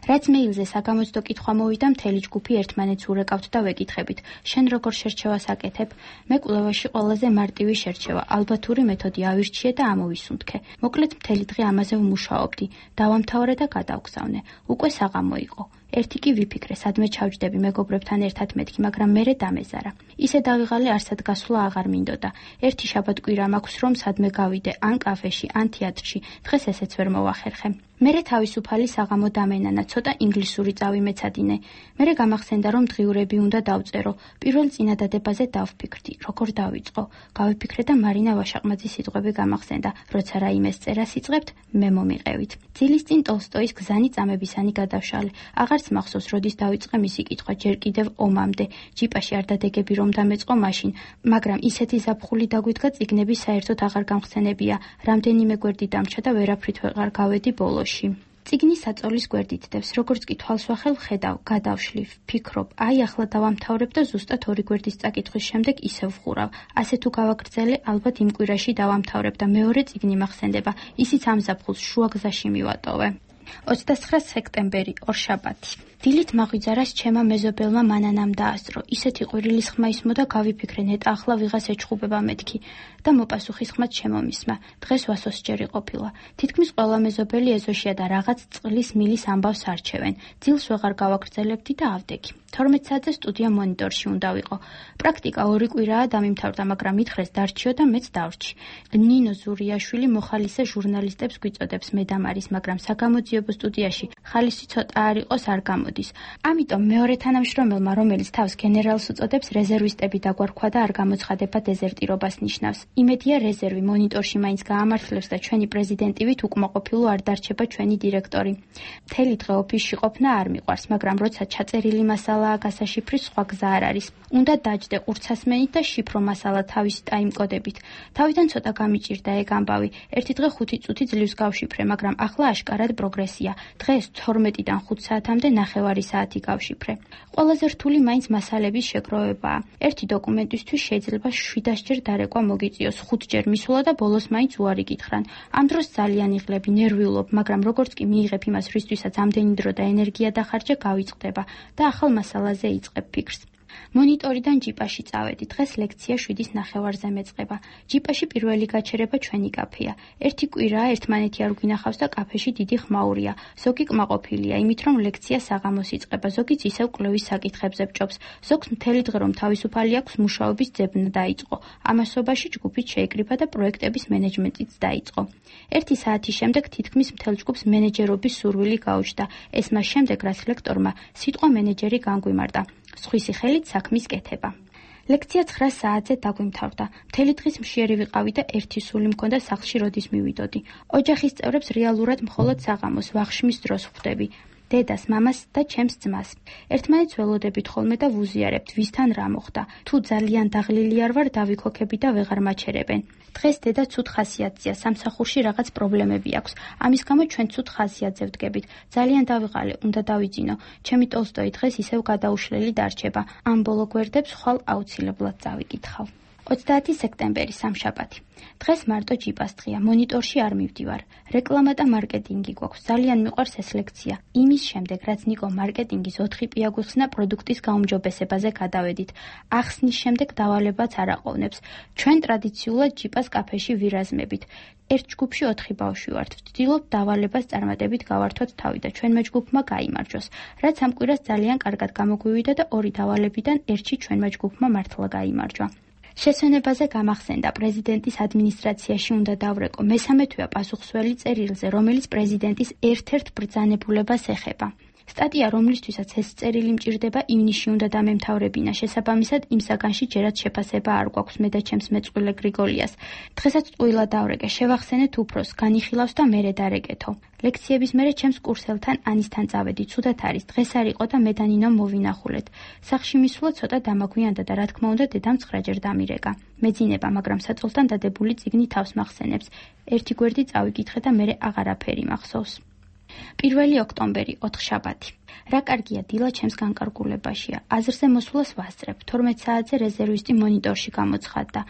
რაც მეილზე საგამოცდო კითხვა მოვიდა, მთელი ჯგუფი ერთმანეთს ურეკავთ და ვეკითხებით: შენ როგორ შერჩევას აკეთებ? მე კვლევაში ყველაზე მარტივი შერჩევა, ალბათური მეთოდი ავირჩიე და ამოვისუნთქე. მოკლედ მთელი დღე ამაზე ვმუშაობდი, დავამთავრე და გადავგზავნე. უკვე საღამო იყო. ერთი კი ვიფიქრე, სადმე ჩავჯდები მეგობრებთან ერთად მეთქი, მაგრამ მერე დამეზარა. ისე დავიღალე, არსად გასვლა აღარ მინდოდა. ერთი შაბათ-კვირა მაქვს, რომ სადმე გავიდე, ან კაფეში, ან თეატრში. დღეს ესეც ვერ მოვახერხე. მერე თავისუფალი საღამო დამენანა, ცოტა ინგლისური წავიმეცადინე. მერე გამახსენდა, რომ დღიურები უნდა დავწერო. პირველ წინადადებაზე დავფიქრდი, როგორ დავიწყო. გავიფიქრე და მარინა ვაშაყმაძის სიტყვები გამახსენდა: როცა რაიმეს წერას იწყებთ, მე მომიყევით. ძილის წინ ტოლსტოის გზანი წამებისანი გადავშალე. აღარც მახსოვს, როდის დავიწყე მისი კითხვა, ჯერ კიდევ ომამდე. ჯიპაში არ დადეგები რომ დამეწყო მაშინ, მაგრამ ისეთი ზაფხული დაგვიდგა, წიგნები საერთოდ აღარ გამხსენებია. რამდენიმე გვერდი დამჩა და ვერაფრით ვეღარ გავედი ბოლოში. წიგნი საწოლის გვერდით დევს, როგორც კი თვალს ვახელ ვხედავ, გადავშლი, ვფიქრობ, აი ახლა დავამთავრებ და ზუსტად ორი გვერდის წაკითხვის შემდეგ ისევ ვხურავ. ასე თუ გავაგრძელე, ალბათ იმ კვირაში დავამთავრებ და მეორე წიგნი მახსენდება, ისიც ამ ზაფხულს შუა გზაში მივატოვე. ოცდაცხრა სექტემბერი, ორშაბათი. დილით მაღვიძარას ჩემმა მეზობელმა მანანამ დაასწრო. ისეთი ყვირილის ხმა ისმოდა, გავიფიქრე, ნეტა ახლა ვიღას ეჩხუბება მეთქი და მოპასუხის ხმაც ჩემომისმა. დღეს ვასოსჯერი ყოფილა. თითქმის ყველა მეზობელი ეზოშია და რაღაც წყლის მილის ამბავს არჩევენ. ძილს ვეღარ გავაგრძელებდი და ავდეგი. თორმეტ საათზე სტუდია მონიტორში უნდა ვიყო. პრაქტიკა ორი კვირაა დამიმთავრდა, მაგრამ მითხრეს დარჩიო და მეც დავრჩი. ნინო ზურიაშვილი მოხალისე ჟურნალისტებს გვიწოდებს მედამარის, მაგრამ საგამოძიებო სტუდიაში ხალისი ცოტა არ იყოს არ გამოდის. ამიტომ მეორე თანამშრომელმა, რომელიც თავს გენერალს უწოდებს, რეზერვისტები დაგვარქვა და არ გამოცხადება დეზერტირობას ნიშნავს. იმედია რეზერვი მონიტორში მაინც გაამართლებს და ჩვენი პრეზიდენტივით უკმაყოფილო არ დარჩება ჩვენი დირექტორი. მთელი დღე ოფისში ყოფნა არ მიყვარს, მაგრამ როცა ჩაწერილი მასალაა გასაშიფრის, სხვა გზა არ არის. უნდა დაჯდე ყურცასმენით და შიფრო მასალა თავისი ტაიმკოდებით. თავიდან ცოტა გამიჭირდა ეგ ამბავი. ერთი დღე ხუთი წუთი ძლივს გავშიფრე, მაგრამ ახლა აშკარად პროგრესია. დღეს თორმეტიდან ხუთ საათამდე ნახევარი საათი გავშიფრე. ყველაზე რთული მაინც მასალების შეგროვებაა. ერთი დოკუმენტისთვის შეიძლება შვიდასჯერ დარეკვა მოგიწიოს, ხუთჯერ მისვლა და ბოლოს მაინც უარი გითხრან. ამ დროს ძალიან იღლები, ნერვიულობ, მაგრამ როგორც კი მიიღებ იმას, რისთვისაც ამდენი დრო და ენერგია დახარჯე, გავიწყდება და ახალ მასალაზე იწყებ ფიქრს. მონიტორიდან ჯიპაში წავედი. დღეს ლექცია შვიდის ნახევარზე მეწყება. ჯიპაში პირველი გაჩერება ჩვენი კაფეა. ერთი კვირაა ერთმანეთი არ გვინახავს და კაფეში დიდი ხმაურია. ზოგი კმაყოფილია, იმით რომ ლექცია საღამოს იწყება, ზოგიც ისევ კვლევის საკითხებზე ბჭობს. ზოგს მთელი დღე რომ თავისუფალი აქვს, მუშაობის ძებნა დაიწყო. ამასობაში ჯგუფით შეიკრიბა და პროექტების მენეჯმენტიც დაიწყო. ერთი საათის შემდეგ თითქმის მთელ ჯგუფს მენეჯერობის სურვილი გაუჩნდა. ეს მას შემდეგ, რაც ლექტორმა სიტყვა მენეჯერი განგვიმარტა. სხვისი ხელით საქმის კეთება. ლექცია ცხრა საათზე დაგვიმთავრდა. მთელი დღის მშიერი ვიყავი და ერთი სული მქონდა სახლში, როდის მივიდოდი. ოჯახის წევრებს რეალურად მხოლოდ საღამოს ვახშმის დროს ხვდები. დედას, მამას და ჩემს ძმას. ერთმანეთს ველოდებით ხოლმე და ვუზიარებთ, ვისთან რა მოხდა. თუ ძალიან დაღლილი არ ვარ, დავიქოქები და ვეღარ მაჩერებენ. დღეს დედა ცუდ ხასიათზეა, სამსახურში რაღაც პრობლემები აქვს. ამის გამო ჩვენ ცუდ ხასიათზე ვდგებით. ძალიან დავიღალე, უნდა დავიძინო. ჩემი ტოლსტოი დღეს ისევ გადაუშლელი დარჩება. ამ ბოლო გვერდებს ხვალ აუცილებლად წავიკითხავ. ოცდაათი სექტემბერი, სამშაბათი. დღეს მარტო ჯიპას დღეა, მონიტორში არ მივდივარ. რეკლამა და მარკეტინგი გვაქვს. ძალიან მიყვარს ეს ლექცია. იმის შემდეგ, რაც ნიკო მარკეტინგის ოთხი პია გვიხსნა, პროდუქტის გაუმჯობესებაზე გადავედით. ახსნის შემდეგ დავალებაც არ აყოვნებს. ჩვენ ტრადიციულად ჯიპას კაფეში ვირაზმებით. ერთ ჯგუფში ოთხი ბავშვი ვართ. ვცდილობ დავალებას წარმატებით გავართოთ თავი და ჩვენმა ჯგუფმა გაიმარჯვოს. რაც ამ კვირას ძალიან კარგად გამოგვივიდა და ორი დავალებიდან ერთში ჩვენმა ჯგუფმა მართლა გაიმარჯვა. შესვენებაზე გამახსენდა, პრეზიდენტის ადმინისტრაციაში უნდა დავრეკო. მესამე თვეა პასუხსველი წერილზე, რომელიც პრეზიდენტის ერთ-ერთ ბრძანებულებას ეხება. სტატია, რომლისთვისაც ეს წერილი მჭირდება, ივნისში უნდა დამემთავრებინა. შესაბამისად, იმ საგანში ჯერაც შეფასება არ გვაქვს მე და ჩემს მეწყვილე გრიგოლიას. დღესაც ტყუილა დავრეკე, შევახსენეთ უფროს, განიხილავს და მერე დარეკეთო. ლექციების მერე ჩემს კურსელთან ანისთან წავედი. ცუდად არის, დღეს არ იყო და მე და ნინო მოვინახულეთ. სახლში მისვლა ცოტა დამაგვიანდა და რა თქმა უნდა დედამ ცხრაჯერ დამირეკა. მეძინება, მაგრამ საწოლთან დადებული წიგნი თავს მახსენებს. ერთი გვერდი წავიკითხე და მერე აღარაფერი მახსოვს. პირველი ოქტომბერი, ოთხშაბათი. რა კარგია, დილა ჩემს განკარგულებაშია. აზრზე მოსვლას ვასწრებ. თორმეტ საათზე რეზერვისტი მონიტორში გამოცხადდა.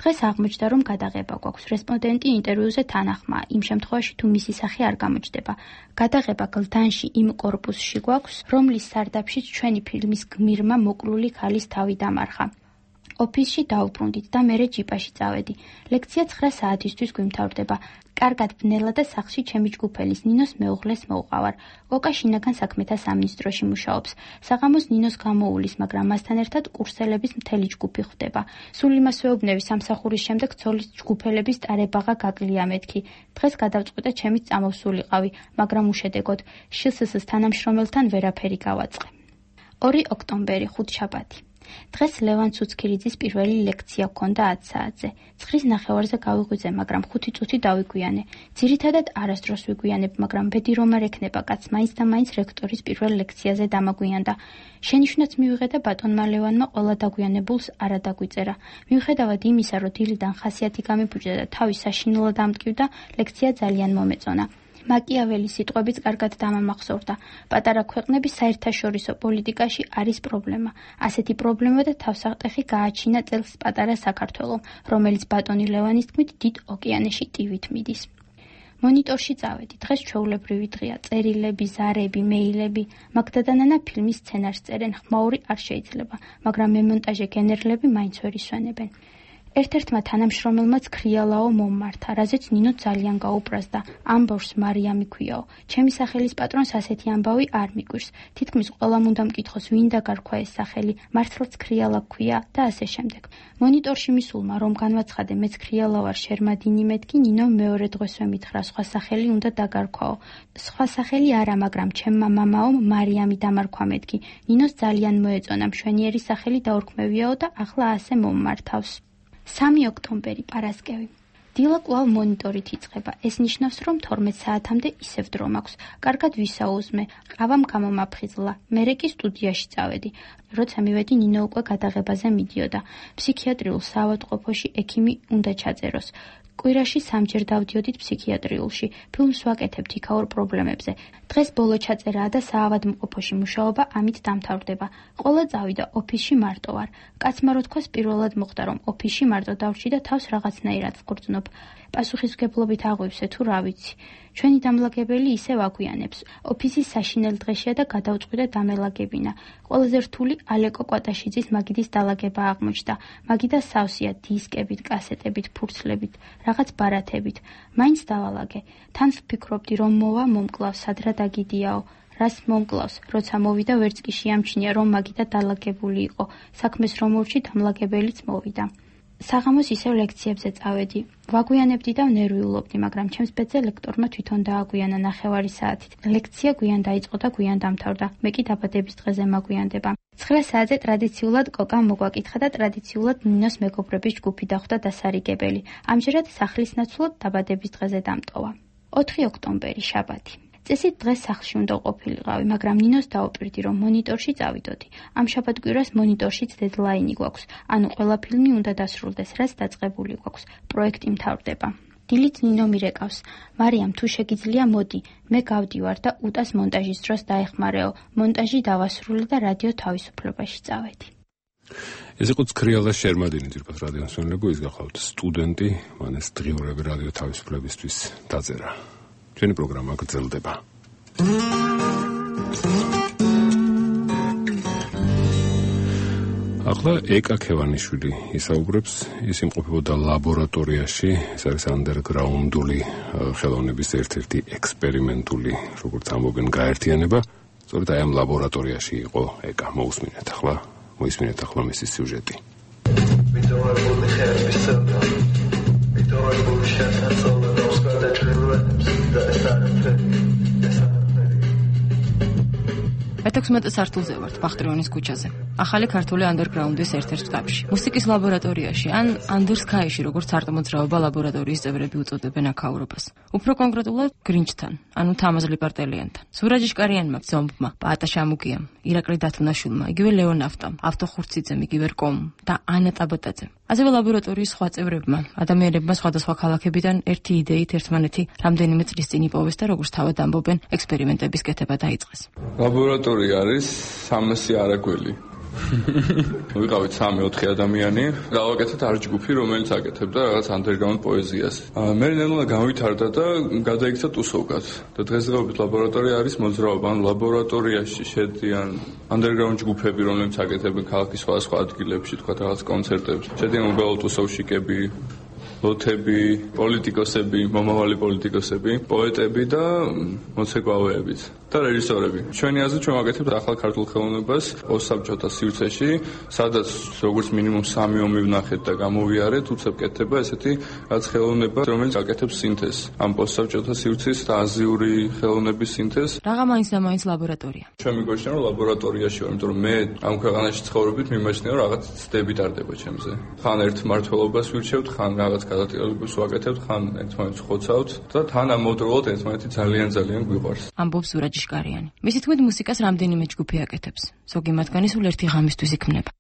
დღეს აღმოჩნდა, რომ გადაღება გვაქვს. რესპონდენტი ინტერვიუზე თანახმაა, იმ შემთხვევაში თუ მისი სახე არ გამოჩნდება. გადაღება გლდანში იმ კორპუსში გვაქვს, რომლის სარდაფშიც ჩვენი ფილმის გმირმა მოკლული ქალის თავი დამარხა. ოფისში დავბრუნდით და მერე ჯიპაში წავედი. ლექცია ცხრა საათისთვის გვიმთავრდება. კარგად ბნელა და სახლში ჩემი ჯგუფელის ნინოს მეუღლეს მოვყავარ. კოკა შინაგან საქმეთა სამინისტროში მუშაობს. საღამოს ნინოს გამოულის, მაგრამ მასთან ერთად კურსელების მთელი ჯგუფი ხვდება. სულ იმას ვეუბნები სამსახურის შემდეგ ცოლის ჯგუფელების ტარებაღა გაკლია მეთქი. დღეს გადავწყვიტე ჩემით წამოვსულიყავი, მაგრამ უშედეგოდ შსს-ს თანამშრომელთან ვერაფერი გავაწყე. ორი ოქტომბერი, ხუთშაბათი. დღეს ლევან ცუცქირიძის პირველი ლექცია ჰქონდა ათ საათზე. ცხრის ნახევარზე გავიღვიძე, მაგრამ ხუთი წუთი დავიგვიანე. ძირითადად არასდროს ვიგვიანებ, მაგრამ ბედი რომ არ ექნება კაც, მაინც და მაინც რექტორის პირველ ლექციაზე დამაგვიანდა. შენიშვნაც მივიღე და ბატონმა ლევანმა ყველა დაგვიანებულს არა დაგვიწერა. მიუხედავად იმისა, რომ დილიდან ხასიათი გამიფუჭდა და თავი საშინელად ამტკივდა, ლექცია ძალიან მომეწონა. მაკიაველის სიტყვებიც კარგად დამამახსოვრდა. პატარა ქვეყნების საერთაშორისო პოლიტიკაში არის პრობლემა. ასეთი პრობლემა და თავსახტეხი გააჩინა წელს პატარა საქართველომ, რომელიც ბატონი ლევანის თქმით დიდ ოკეანეში ტივით მიდის. მონიტორში წავედი. დღეს ჩვეულებრივი დღეა. წერილები, ზარები, მეილები. მაგდა და ნანა ფილმის სცენარს წერენ. ხმაური არ შეიძლება, მაგრამ მემონტაჟე გენერლები მაინც ვერ ისვენებენ. ერთ-ერთმა თანამშრომელმაც ქრიალაო მომმართა, რაზეც ნინო ძალიან გაუპრასდა. ამბავს მარიამი ქვიაო. ჩემი სახელის პატრონს ასეთი ამბავი არ მიგვირს. თითქმის ყველამ უნდა მკითხოს, ვინ დაგარქვა ეს სახელი, მართლაც ქრიალა ქვია და ასე შემდეგ. მონიტორში მისულმა რომ განვაცხადე, მეც ქრიალა ვარ, შერმადინი მეთქი, ნინო მეორე დღესვე მითხრა, სხვა სახელი უნდა დაგარქვაო. სხვა სახელი არა, მაგრამ ჩემმა მამაო მარიამი დამარქვა მეთქი. ნინოს ძალიან მოეწონა მშვენიერი სახელი დაურქმევიაო და ახლა ასე მომმართავს. სამი ოქტომბერი, პარასკევი. დილა კვლავ მონიტორით იწყება. ეს ნიშნავს, რომ თორმეტ საათამდე ისევ დრო მაქვს. კარგად ვისაუზმე, ყავამ გამომაფხიზლა. მერე კი სტუდიაში წავედი. როცა მივედი, ნინო უკვე გადაღებაზე მიდიოდა. ფსიქიატრიულ საავადმყოფოში ექიმი უნდა ჩაწეროს. კვირაში სამჯერ დავდიოდით ფსიქიატრიულში. ფილმს ვაკეთებთ იქაურ პრობლემებზე. დღეს ბოლო ჩაწერაა და საავადმყოფოში მუშაობა ამით დამთავრდება. ყველა წავიდა, ოფისში მარტო ვარ. კაცმა რო თქვას, პირველად მოხდა, რომ ოფისში მარტო დავრჩი და თავს რაღაცნაირად ვგრძნობ. პასუხისმგებლობით აღვივსე თუ რა ვიცი. ჩვენი დამლაგებელი ისევ აგვიანებს. ოფისის საშინელ დღეშია და გადავწყვიტე დამელაგებინა. ყველაზე რთული ალეკო კვატაშიძის მაგიდის დალაგება აღმოჩნდა. მაგიდა სავსეა დისკებით, კასეტებით, ფურცლებით, რაღაც ბარათებით. მაინც დავალაგე. თან ვფიქრობდი, რომ მოვა მომკლავს, სადრა დაგიდიაო. რას მომკლავს, როცა მოვიდა, ვერც კი შეამჩნია, რომ მაგიდა დალაგებული იყო. საქმეს რომ მოვჭი, დამლაგებელიც მოვიდა. საღამოს ისევ ლექციებზე წავედი. ვაგვიანებდი და ნერვიულობდი, მაგრამ ჩემს ბედზე ლექტორმა თვითონ დააგვიანა ნახევარი საათით. ლექცია გვიან დაიწყო და გვიან დამთავრდა. მე კი დაბადების დღეზე მაგვიანდება. ცხრა საათზე ტრადიციულად კოკამ მოგვაკითხა და ტრადიციულად ნინოს მეგობრების ჯგუფი დახვდა დასარიგებელი. ამჯერად სახლის ნაცვლად დაბადების დღეზე დამტოვა. ოთხი ოქტომბერი, შაბათი. წესით დღეს სახლში უნდა ყოფილიყავი, მაგრამ ნინოს დაუპირდი, რომ მონიტორში წავიდოდი. ამ შაბათ-კვირას მონიტორშიც დედლაინი გვაქვს, ანუ ყველა ფილმი უნდა დასრულდეს, რაც დაწყებული გვაქვს. პროექტი მთავრდება. დილით ნინო მირეკავს. მარიამ, თუ შეგიძლია, მოდი, მე გავდივარ და უტას მონტაჟის დროს დაეხმარეო. მონტაჟი დავასრულე და რადიო თავისუფლებაში წავედი. ეს იყო ცქრიალა შერმადინი, ძირფად რადიომსმენელებო, ის გახლავთ სტუდენტი, მან ეს დღიურები რადიო თავისუფლებისთვის დაწერა. ჩვენი პროგრამა გრძელდება. ახლა ეკა ქევანიშვილი ისაუბრებს, ის იმყოფებოდა ლაბორატორიაში, ეს არის ანდერგრაუნდული ხელოვნების ერთ-ერთი ექსპერიმენტული, როგორც ამბობენ, გაერთიანება. სწორედ აი ამ ლაბორატორიაში იყო ეკა. მოусმინეთ ახლა, მოისმინეთ ახლა მისი სიუჟეტი. მიტოვებული ხერხის ცელთა, მიტოვებული შეთანხმება და უსგადაჭრილობებს და ეს არაფერი, ეს არაფერი. მეთექვსმეტ სართულზე ვართ ბახტრიონის ქუჩაზე. ახალი ქართული ანდერგრაუნდის ერთ-ერთ შტაბში. მუსიკის ლაბორატორიაში ან ანდერსკაიში, როგორც არტმოძრაობა ლაბორატორიის წევრები უწოდებენ აქაურობას. უფრო კონკრეტულად გრინჩთან, ანუ თამაზ ლიპარტელიანთან. სურაჯ იშკარიანმა, ზომბმა, პაატა შამუკიამ, ირაკლი დათუნაშვილმა, იგივე ლეონ ნაფტამ, ავთო ხურციძემ, იგივე რკომ და ანა ტაბატაძემ. ასევე ლაბორატორიის სხვა წევრებმა, ადამიანებმა სხვადასხვა ქალაქებიდან ერთი იდეით ერთმანეთი რამდენიმე წლის წინ იპოვეს და როგორც თავად ამბობენ, ექსპერიმენტების კეთება დაიწყეს. ლაბორატორია არის სამასი არაგველი. ვიყავით სამი-ოთხი ადამიანი, გავაკეთეთ არ ჯგუფი, რომელიც აკეთებდა რაღაც underground პოეზიას. მე ნელა გამვითარდა და გადაიქცა ტუსოვკად. და დღესდღეობით ლაბორატორია არის მოძრაობა, ან ლაბორატორიაში შედიან underground ჯგუფები, რომლებიც აკეთებენ ქალაქის სხვადასხვა ადგილებში, თქვა რაღაც კონცერტებს. შედიან უბრალოდ ტუსოვშიკები, ლოთები, პოლიტიკოსები, მომავალი პოლიტიკოსები, პოეტები და მოცეკვავეებიც და რეჟისორები. ჩვენი აზრით ჩვენ ვაკეთებთ ახალ ქართულ ხელოვნებას ოსაბჭოთა სივრცეში, სადაც როგორც მინიმუმ სამი ომი ვნახეთ და გამოვიარეთ, უცებ კეთდება ესეთი რაც ხელოვნება, რომელიც აკეთებს სინთეზს. ამ ოსაბჭოთა სივრცის და აზიური ხელოვნების სინთეზს. რაღა მაინც და მაინც ლაბორატორია. ჩვენ მიგოჩნია რომ ლაბორატორიაში ვარ, იმიტომ რომ მე ამ ქვეყანაში ცხოვრობით მიმაჩნია რომ რაღაც ცდები ტარდება ჩემზე. ხან ერთ მმართველობას ვირჩევთ, ხან რაღაც გადაწყვეტილებას ვაკეთებთ, ხან ერთმანეთს ხოცავთ და თან ამავდროულად ერთმანეთი ძალიან ძალიან გვიყვარს. ამბობს სურაჯი შკარიანი. მისი თქმით, მუსიკას რამდენიმე ჯგუფი აკეთებს. ზოგი მათგანი სულ ერთი ღამისთვის იქმნება.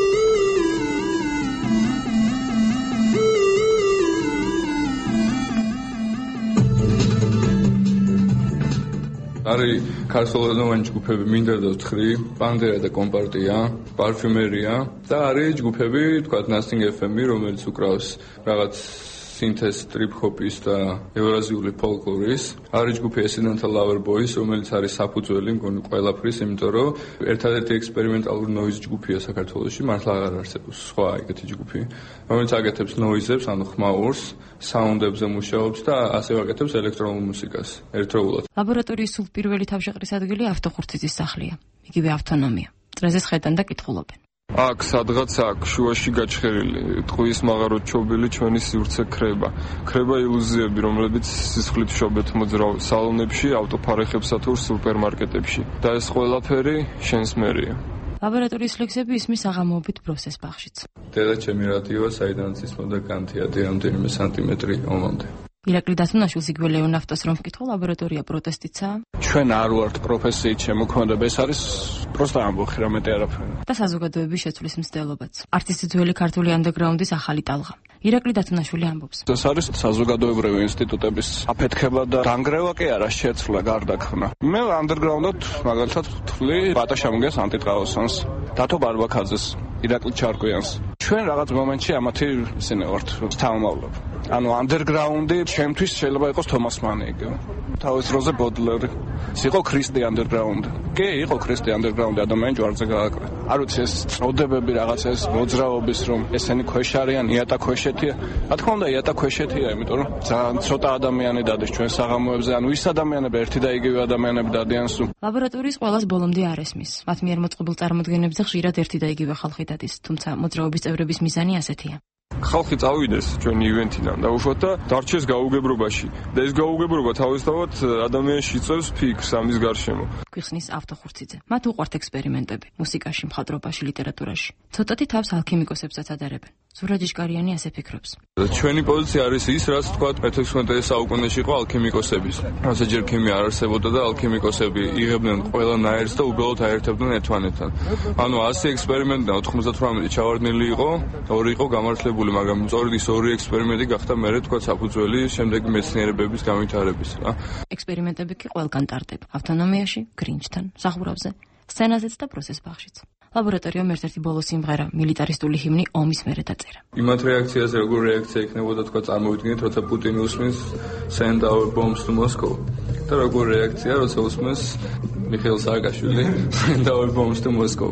არის ქართულენოვანი ჯგუფები მინდა და ვთხრი, პანდერა და კომპარტია, პარფიუმერია და არის ჯგუფები, თქვათ Nothing ეფ ემი, რომელიც უკრავს რაღაც სინთეზ ტრიპ-ჰოპის და ევრაზიული ფოლკლორის. არის ჯგუფი Accidental Lover Boys, რომელიც არის საფუძველი მგონი ყველაფრის, იმიტომ რომ ერთადერთი ექსპერიმენტალური ნოიზ ჯგუფია საქართველოში, მართლა აღარ არსებობს სხვა ეგეთი ჯგუფი, რომელიც აკეთებს ნოიზებს, ანუ ხმაურს, საუნდებზე მუშაობს და ასევე აკეთებს ელექტრონულ მუსიკას ერთდროულად. ლაბორატორიის სულ პირველი თავშეყრის ადგილი ავტოხურცის სახლია. იგივე ავტონომია. წრეზე შედან და კითხულობენ. აქ სადღაც აქ შუაში გაჩხერილი ტყვის მაღაროთ ჩობილი ჩვენი სივრცე ქრება. ქრება ილუზიები, რომლებიც სისხლით შობეთ მოძრავ სალონებში, ავტოფარეხებსა თუ სუპერმარკეტებში. და ეს ყველაფერი შენს მერია. ლაბორატორიის ლექსები ისმის აღამოობით პროცეს ბაღშიც. დედა ჩემი რადიოა, საიდანაც ისმოდა განთიადი რამდენიმე სანტიმეტრი ომამდე. ირაკლი დათუნაშვილს იგივე ლეონავტოს რომ ვკითხო, ლაბორატორია პროტესტიცაა. ჩვენ არ ვართ პროფესიით შემოქმედები, ეს არის პროსტა ამბოხი, რა მეტი არაფერი. და საზოგადოების შეცვლის მცდელობაც. არტისტი ძველი ქართული ანდერგრაუნდის ახალი ტალღა. ირაკლი დათუნაშვილი ამბობს. ეს არის საზოგადოებრივი ინსტიტუტების აფეთქება და დანგრევა კი არა, შეცვლა, გარდაქმნა. მე ანდერგრაუნდად მაგალითად ვთვლი ბატაშამგეს ანტიტრაოსანს, დათო ბარბაქაძეს, ირაკლი ჩარკვიანს. ჩვენ რაღაც მომენტში ამათი ისინი ვართ თავმავლობ. ანუ ანდერგრაუნდი ჩემთვის შეიძლება იყოს თომას მანი იგივე. თავის დროზე ბოდლერი. ის იყო ქრისტე ანდერგრაუნდი. კი, იყო ქრისტე ანდერგრაუნდი, ადამიანი ჯვარზე გააკრა. არ ვიცი ეს წოდებები რაღაცა ეს მოძრაობის რომ ესენი ქვეშ არიან, იატა ქვეშეთია. რა თქმა უნდა, იატა ქვეშეთია, იმიტომ რომ ძალიან ცოტა ადამიანი დადის ჩვენ საღამოებზე, ანუ ის ადამიანები ერთი და იგივე ადამიანები დადიან სულ. ლაბორატორიის ყველას ბოლომდე არ ესმის. მათ მიერ მოწყობილ წარმოდგენებზე ხშირად ერთი და იგივე ხალხი დადის, თუმცა მოძრაობის წევრების მიზანი ასეთია. ხალხი წავიდეს ჩვენი ივენთიდან და უშუალოდ და დარჩეს გაუგებრობაში და ეს გაუგებრობა თავისთავად ადამიანში იწვევს ფიქრს ამის გარშემო. გვიხსნის ავტოხურციძე. მათ უყვართ ექსპერიმენტები მუსიკაში, მხატვრობაში, ლიტერატურაში. ცოტათი თავს ალქიმიკოსებსაც ადარებენ. სურაჯი შკარიანი ასე ფიქრობს. ჩვენი პოზიცია არის ის, რაც თქვა მეთექვსმეტე საუკუნეში იყო ალქიმიკოსების. როცა ჯერ ქიმია არ არსებობდა და ალქიმიკოსები იღებდნენ ყველანაირს და უბრალოდ აერთებდნენ ერთმანეთთან. ანუ ასი ექსპერიმენტი ოთხმოცდათვრამეტი ჩავარდნილი იყო, ორი იყო გამართლებული, მაგრამ სწორედ ის ორი ექსპერიმენტი გახდა მერე თქვა საფუძველი შემდეგი მეცნიერებების განვითარების რა. ექსპერიმენტები კი ყველგან ტარდება. ავტონომიაში, გრინჩთან, სახურავზე, სცენაზეც და პროცეს ბაღშიც. ლაბორატორიამ ერთ-ერთი ბოლო სიმღერა მილიტარისტული ჰიმნი ომის მერე დაწერა. იმათ რეაქციაზე როგორ რეაქცია იქნებოდა თქვა წარმოვიდგინეთ, როცა პუტინი უსმენს send our bombs to Moscow. და როგორ რეაქცია, როცა უსმენს მიხეილ სააკაშვილი send our bombs to Moscow.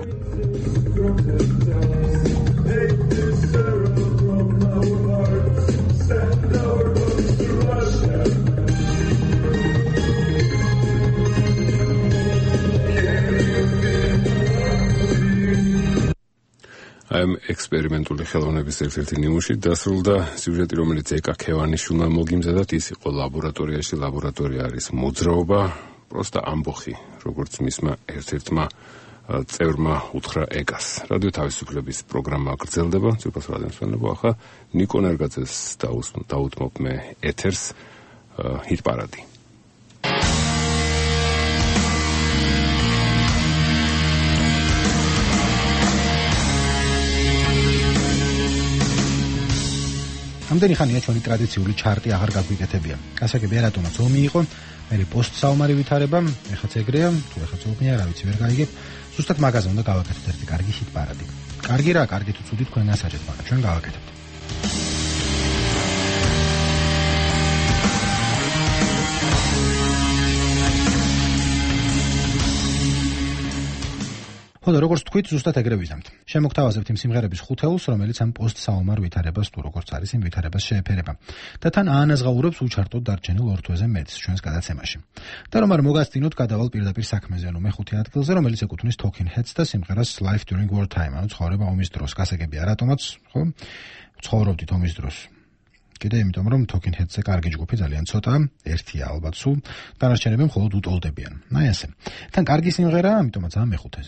ამ ექსპერიმენტული ხელოვნების ერთ-ერთი ნიმუში დასრულდა სიუჟეტი, რომელიც ეკა ქევანიშვილმა მოგიმზადათ. ის იყო ლაბორატორიაში. ლაბორატორია არის მოძრაობა, პროსტა ამბოხი, როგორც მისმა ერთ-ერთმა წევრმა უთხრა ეკას. რადიო თავისუფლების პროგრამა გრძელდება. ციფროს რადიოს მშვენივრება. ახლა ნიკო ნერგაძეს დაუთმობ მე ეთერს ჰიტ პარადი. ამდენი ხანია ჩვენი ტრადიციული ჩარტი აღარ გაგვიკეთებია. გასაგებია რატომაც ომი იყო, მე პოსტსაომარი ვითარება, ეხაც ეგრეა, თუ ეხაც ომია, რა ვიცი ვერ გაიგებ. ზუსტად მაგაზე უნდა გავაკეთოთ ერთი კარგი ჰიტ პარადი. კარგი რა, კარგი თუ ცუდი თქვენ ასაჯეთ, მაგრამ ჩვენ გავაკეთებთ. ხოდა როგორც თქვით, ზუსტად ეგრე ვიზამთ. შემოგთავაზებთ იმ სიმღერების ხუთეულს, რომელიც ამ პოსტ-საომარ ვითარებას თუ როგორც არის იმ ვითარებას შეეფერება. და თან აანაზღაურებს უჩარტოდ დარჩენილ ორ თვეზე მეტს ჩვენს გადაცემაში. და რომ არ მოგასწინოთ, გადავალ პირდაპირ საქმეზე, ანუ მეხუთე ადგილზე, რომელიც ეკუთვნის Talking Heads და სიმღერას Life During Wartime, ანუ ცხოვრება ომის დროს. გასაგებია რატომაც, ხო? ცხოვრობდით ომის დროს. კიდე იმიტომ, რომ Talking Heads-ზე კარგი ჯგუფი ძალიან ცოტაა, ერთია ალბათ სულ, დანარჩენები მხოლოდ უტოლდებიან. აი ასე. თან კარგი სიმღერაა, ამიტომაც ამ მეხუთეზე.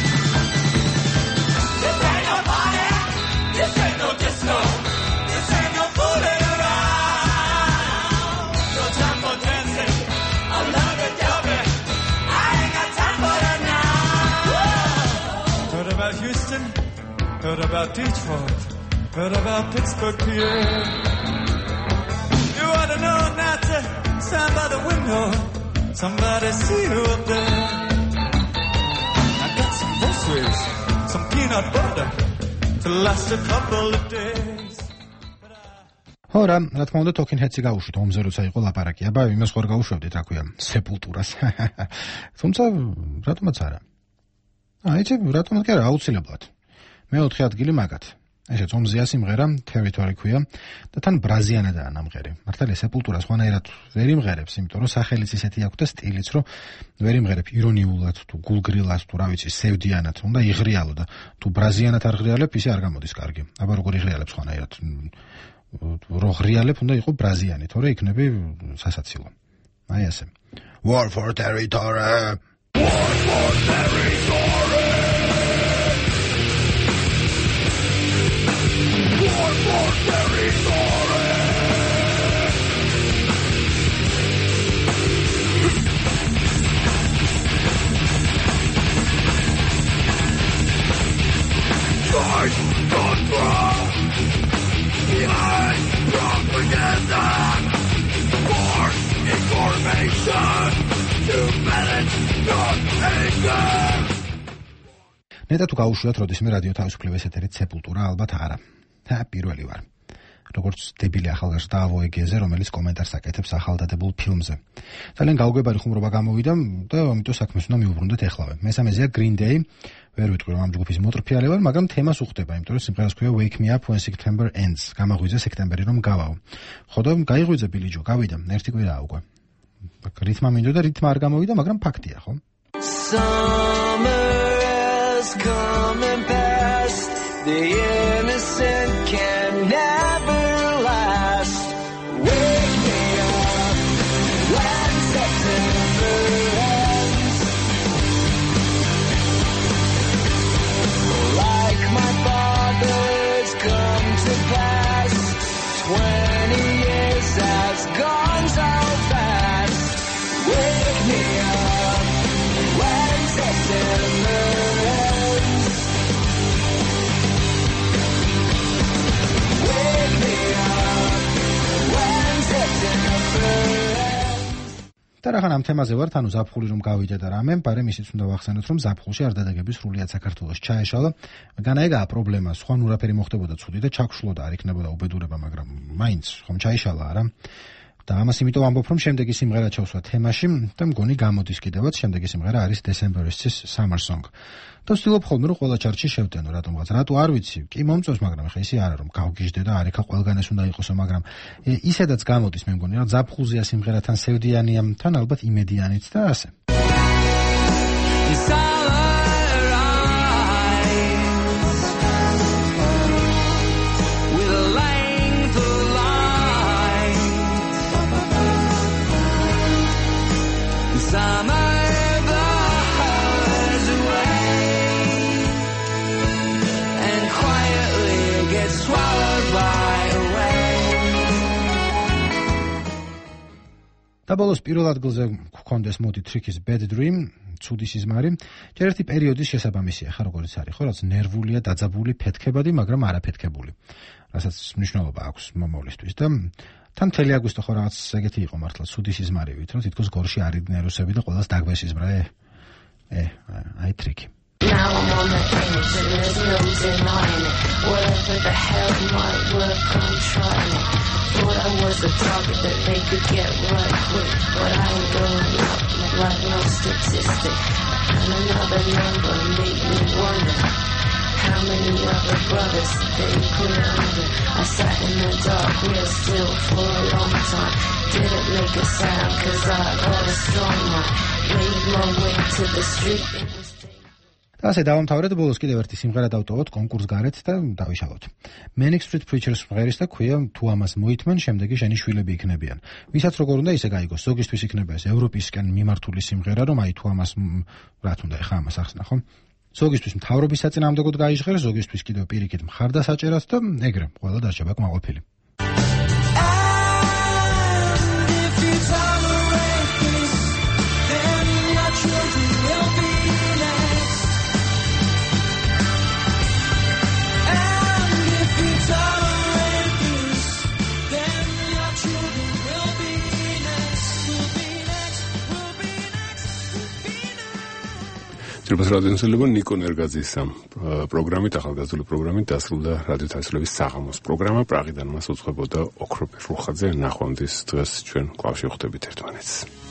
Heard about Detroit, heard about Pittsburgh, P A. You ought to know not to stand by the window. Somebody see you up there. I got some groceries, some peanut butter to last a couple of days. Ora, რა თქმა უნდა, Talking Heads-ი გაუშვით ომზე როცა იყო ლაპარაკი. აბა, იმას ხარ გაუშვებდით, რა ქვია, სეპულტურას. თუმცა, რატომაც არა. აი, ეს რატომაც კი არა, აუცილებლად. მეოთხე ადგილი მაგათ. ესეც ომზეა სიმღერა, Territory ქვია და თან ბრაზიანადაა ნამღერი. მართალია სეპულტურა სხვანაირად ვერ იმღერებს, იმიტომ რომ სახელიც ისეთი აქვს და სტილიც, რომ ვერ იმღერებ ირონიულად თუ გულგრილად თუ რა ვიცი, სევდიანად, უნდა იღრიალო და თუ ბრაზიანად არ ღრიალებ, ისე არ გამოდის კარგი. აბა როგორ იღრიალებ სხვანაირად? რო ღრიალებ, უნდა იყო ბრაზიანი, თორე იქნები სასაცილო. აი ასე. War for Territory. War for Territory. War for territory. Fight control. Behind propaganda. For information. To manage your anger. ნეტა თუ გაუშვათ, როდესმე რადიო თავისუფლების ეთერით სეპულტურა, ალბათ არა. და პირველი ვარ. როგორც დებილი ახალგაზრდა ავოეგეზე, რომელიც კომენტარს აკეთებს ახალდადებულ ფილმზე. ძალიან გაუგებარი ხუმრობა გამოვიდა და ამიტომ საქმეს უნდა მიუბრუნდეთ ეხლავე. მესამეზეა Green Day. ვერ ვიტყვი რომ ამ ჯგუფის მოტრფიალე ვარ, მაგრამ თემას უხდება, იმიტომ რომ სიმღერას ქვია Wake Me Up When September Ends. გამაღვიძე სექტემბერი რომ გავაო. ხოდა გაიღვიძე Billy Joe, გავიდა, ერთი კვირაა უკვე. რითმა მინდოდა, რითმა არ გამოვიდა, მაგრამ ფაქტია, ხო? Summer has come and passed. The innocent can never last. Wake me up when September ends. Like my father's come to pass. Twenty years has gone so fast. Wake me up when September ends. და რახან ამ თემაზე ვართ, ანუ ზაფხული რომ გავიდა და რამე, პარემ ისიც უნდა ვახსენოთ, რომ ზაფხულში არ დადაგების სრულიად საქართველოს ჩაეშალა. განაეგაა პრობლემა, სხვა ნურაფერი მოხდებოდა ცუდი და ჩაქშლოდა, არ იქნებოდა უბედურება, მაგრამ მაინც ხომ ჩაეშალა არა? და ამას იმიტომ ამბობ, რომ შემდეგი სიმღერა ჩავსვა თემაში და მგონი გამოდის კიდევაც, შემდეგი სიმღერა არის December-ის Summer Song. და ვცდილობ ხოლმე რომ ყველა ჩარტში შევდენო, რატომღაც. რატო არ ვიცი? კი მომწონს, მაგრამ ეხა ისე არა რომ გავგიჟდე და არ ეხა ყველგან ეს უნდა იყოსო, მაგრამ ისედაც გამოდის, მე მგონი, რომ ზაფხულზეა სიმღერათან სევდიანია, თან ალბათ იმედიანიც და ასე. და ბოლოს პირველ ადგილზე გქონდეს მოდი Trick-ის Bad Dream, ცუდი სიზმარი. ჯერ ერთი პერიოდის შესაბამისია, ხა როგორიც არის, ხო, რაც ნერვულია, დაძაბული, ფეთქებადი, მაგრამ არაფეთქებული. რასაც მნიშვნელობა აქვს მომავლისთვის და თან მთელი აგვისტო ხო რაღაც ეგეთი იყო მართლა, ცუდი სიზმარივით, რომ თითქოს გორში არიდნენ რუსები და ყველას დაგვესიზმრა. ე, აი Trick. Now I'm on the edge and there's no denying it. Whatever the hell might work, I'm trying it. Thought I was a target that they could get right quick, but I ain't going up like no statistic. And another number made me wonder how many other brothers they put under. I sat in the dark real still for a long time. Didn't make a sound cause I got a strong mind. Made my way to the street. It was და ასე დავამთავრეთ, ბოლოს კიდევ ერთი სიმღერა დავტოვოთ კონკურს გარეთ და დავიშალოთ. Manic Street Preachers სიმღერის და ქვია თუ ამას მოითმან, შემდეგი შენი შვილები იქნებიან. ვისაც როგორ უნდა ისე გაიგოს, ზოგისთვის იქნება ეს ევროპისკენ მიმართული სიმღერა, რომ აი თუ ამას რა თუნდა ეხა ამას ახსნა, ხო? ზოგისთვის მთავრობის საწინააღმდეგოდ გაიჟღერს, ზოგისთვის კიდევ პირიქით მხარდასაჭერად და ეგრე, ყველა დარჩება კმაყოფილი. Tirpas რადიოსელება ნიკო ნერგაძის პროგრამით, ახალგაზრდული პროგრამით დასრულდა რადიო თავისუფლების საღამოს პროგრამა. პრაღიდან მას უძღვებოდა ოქროპირ რუხაძე. ნახვამდის დღეს ჩვენ კვლავ შევხვდებით ერთმანეთს.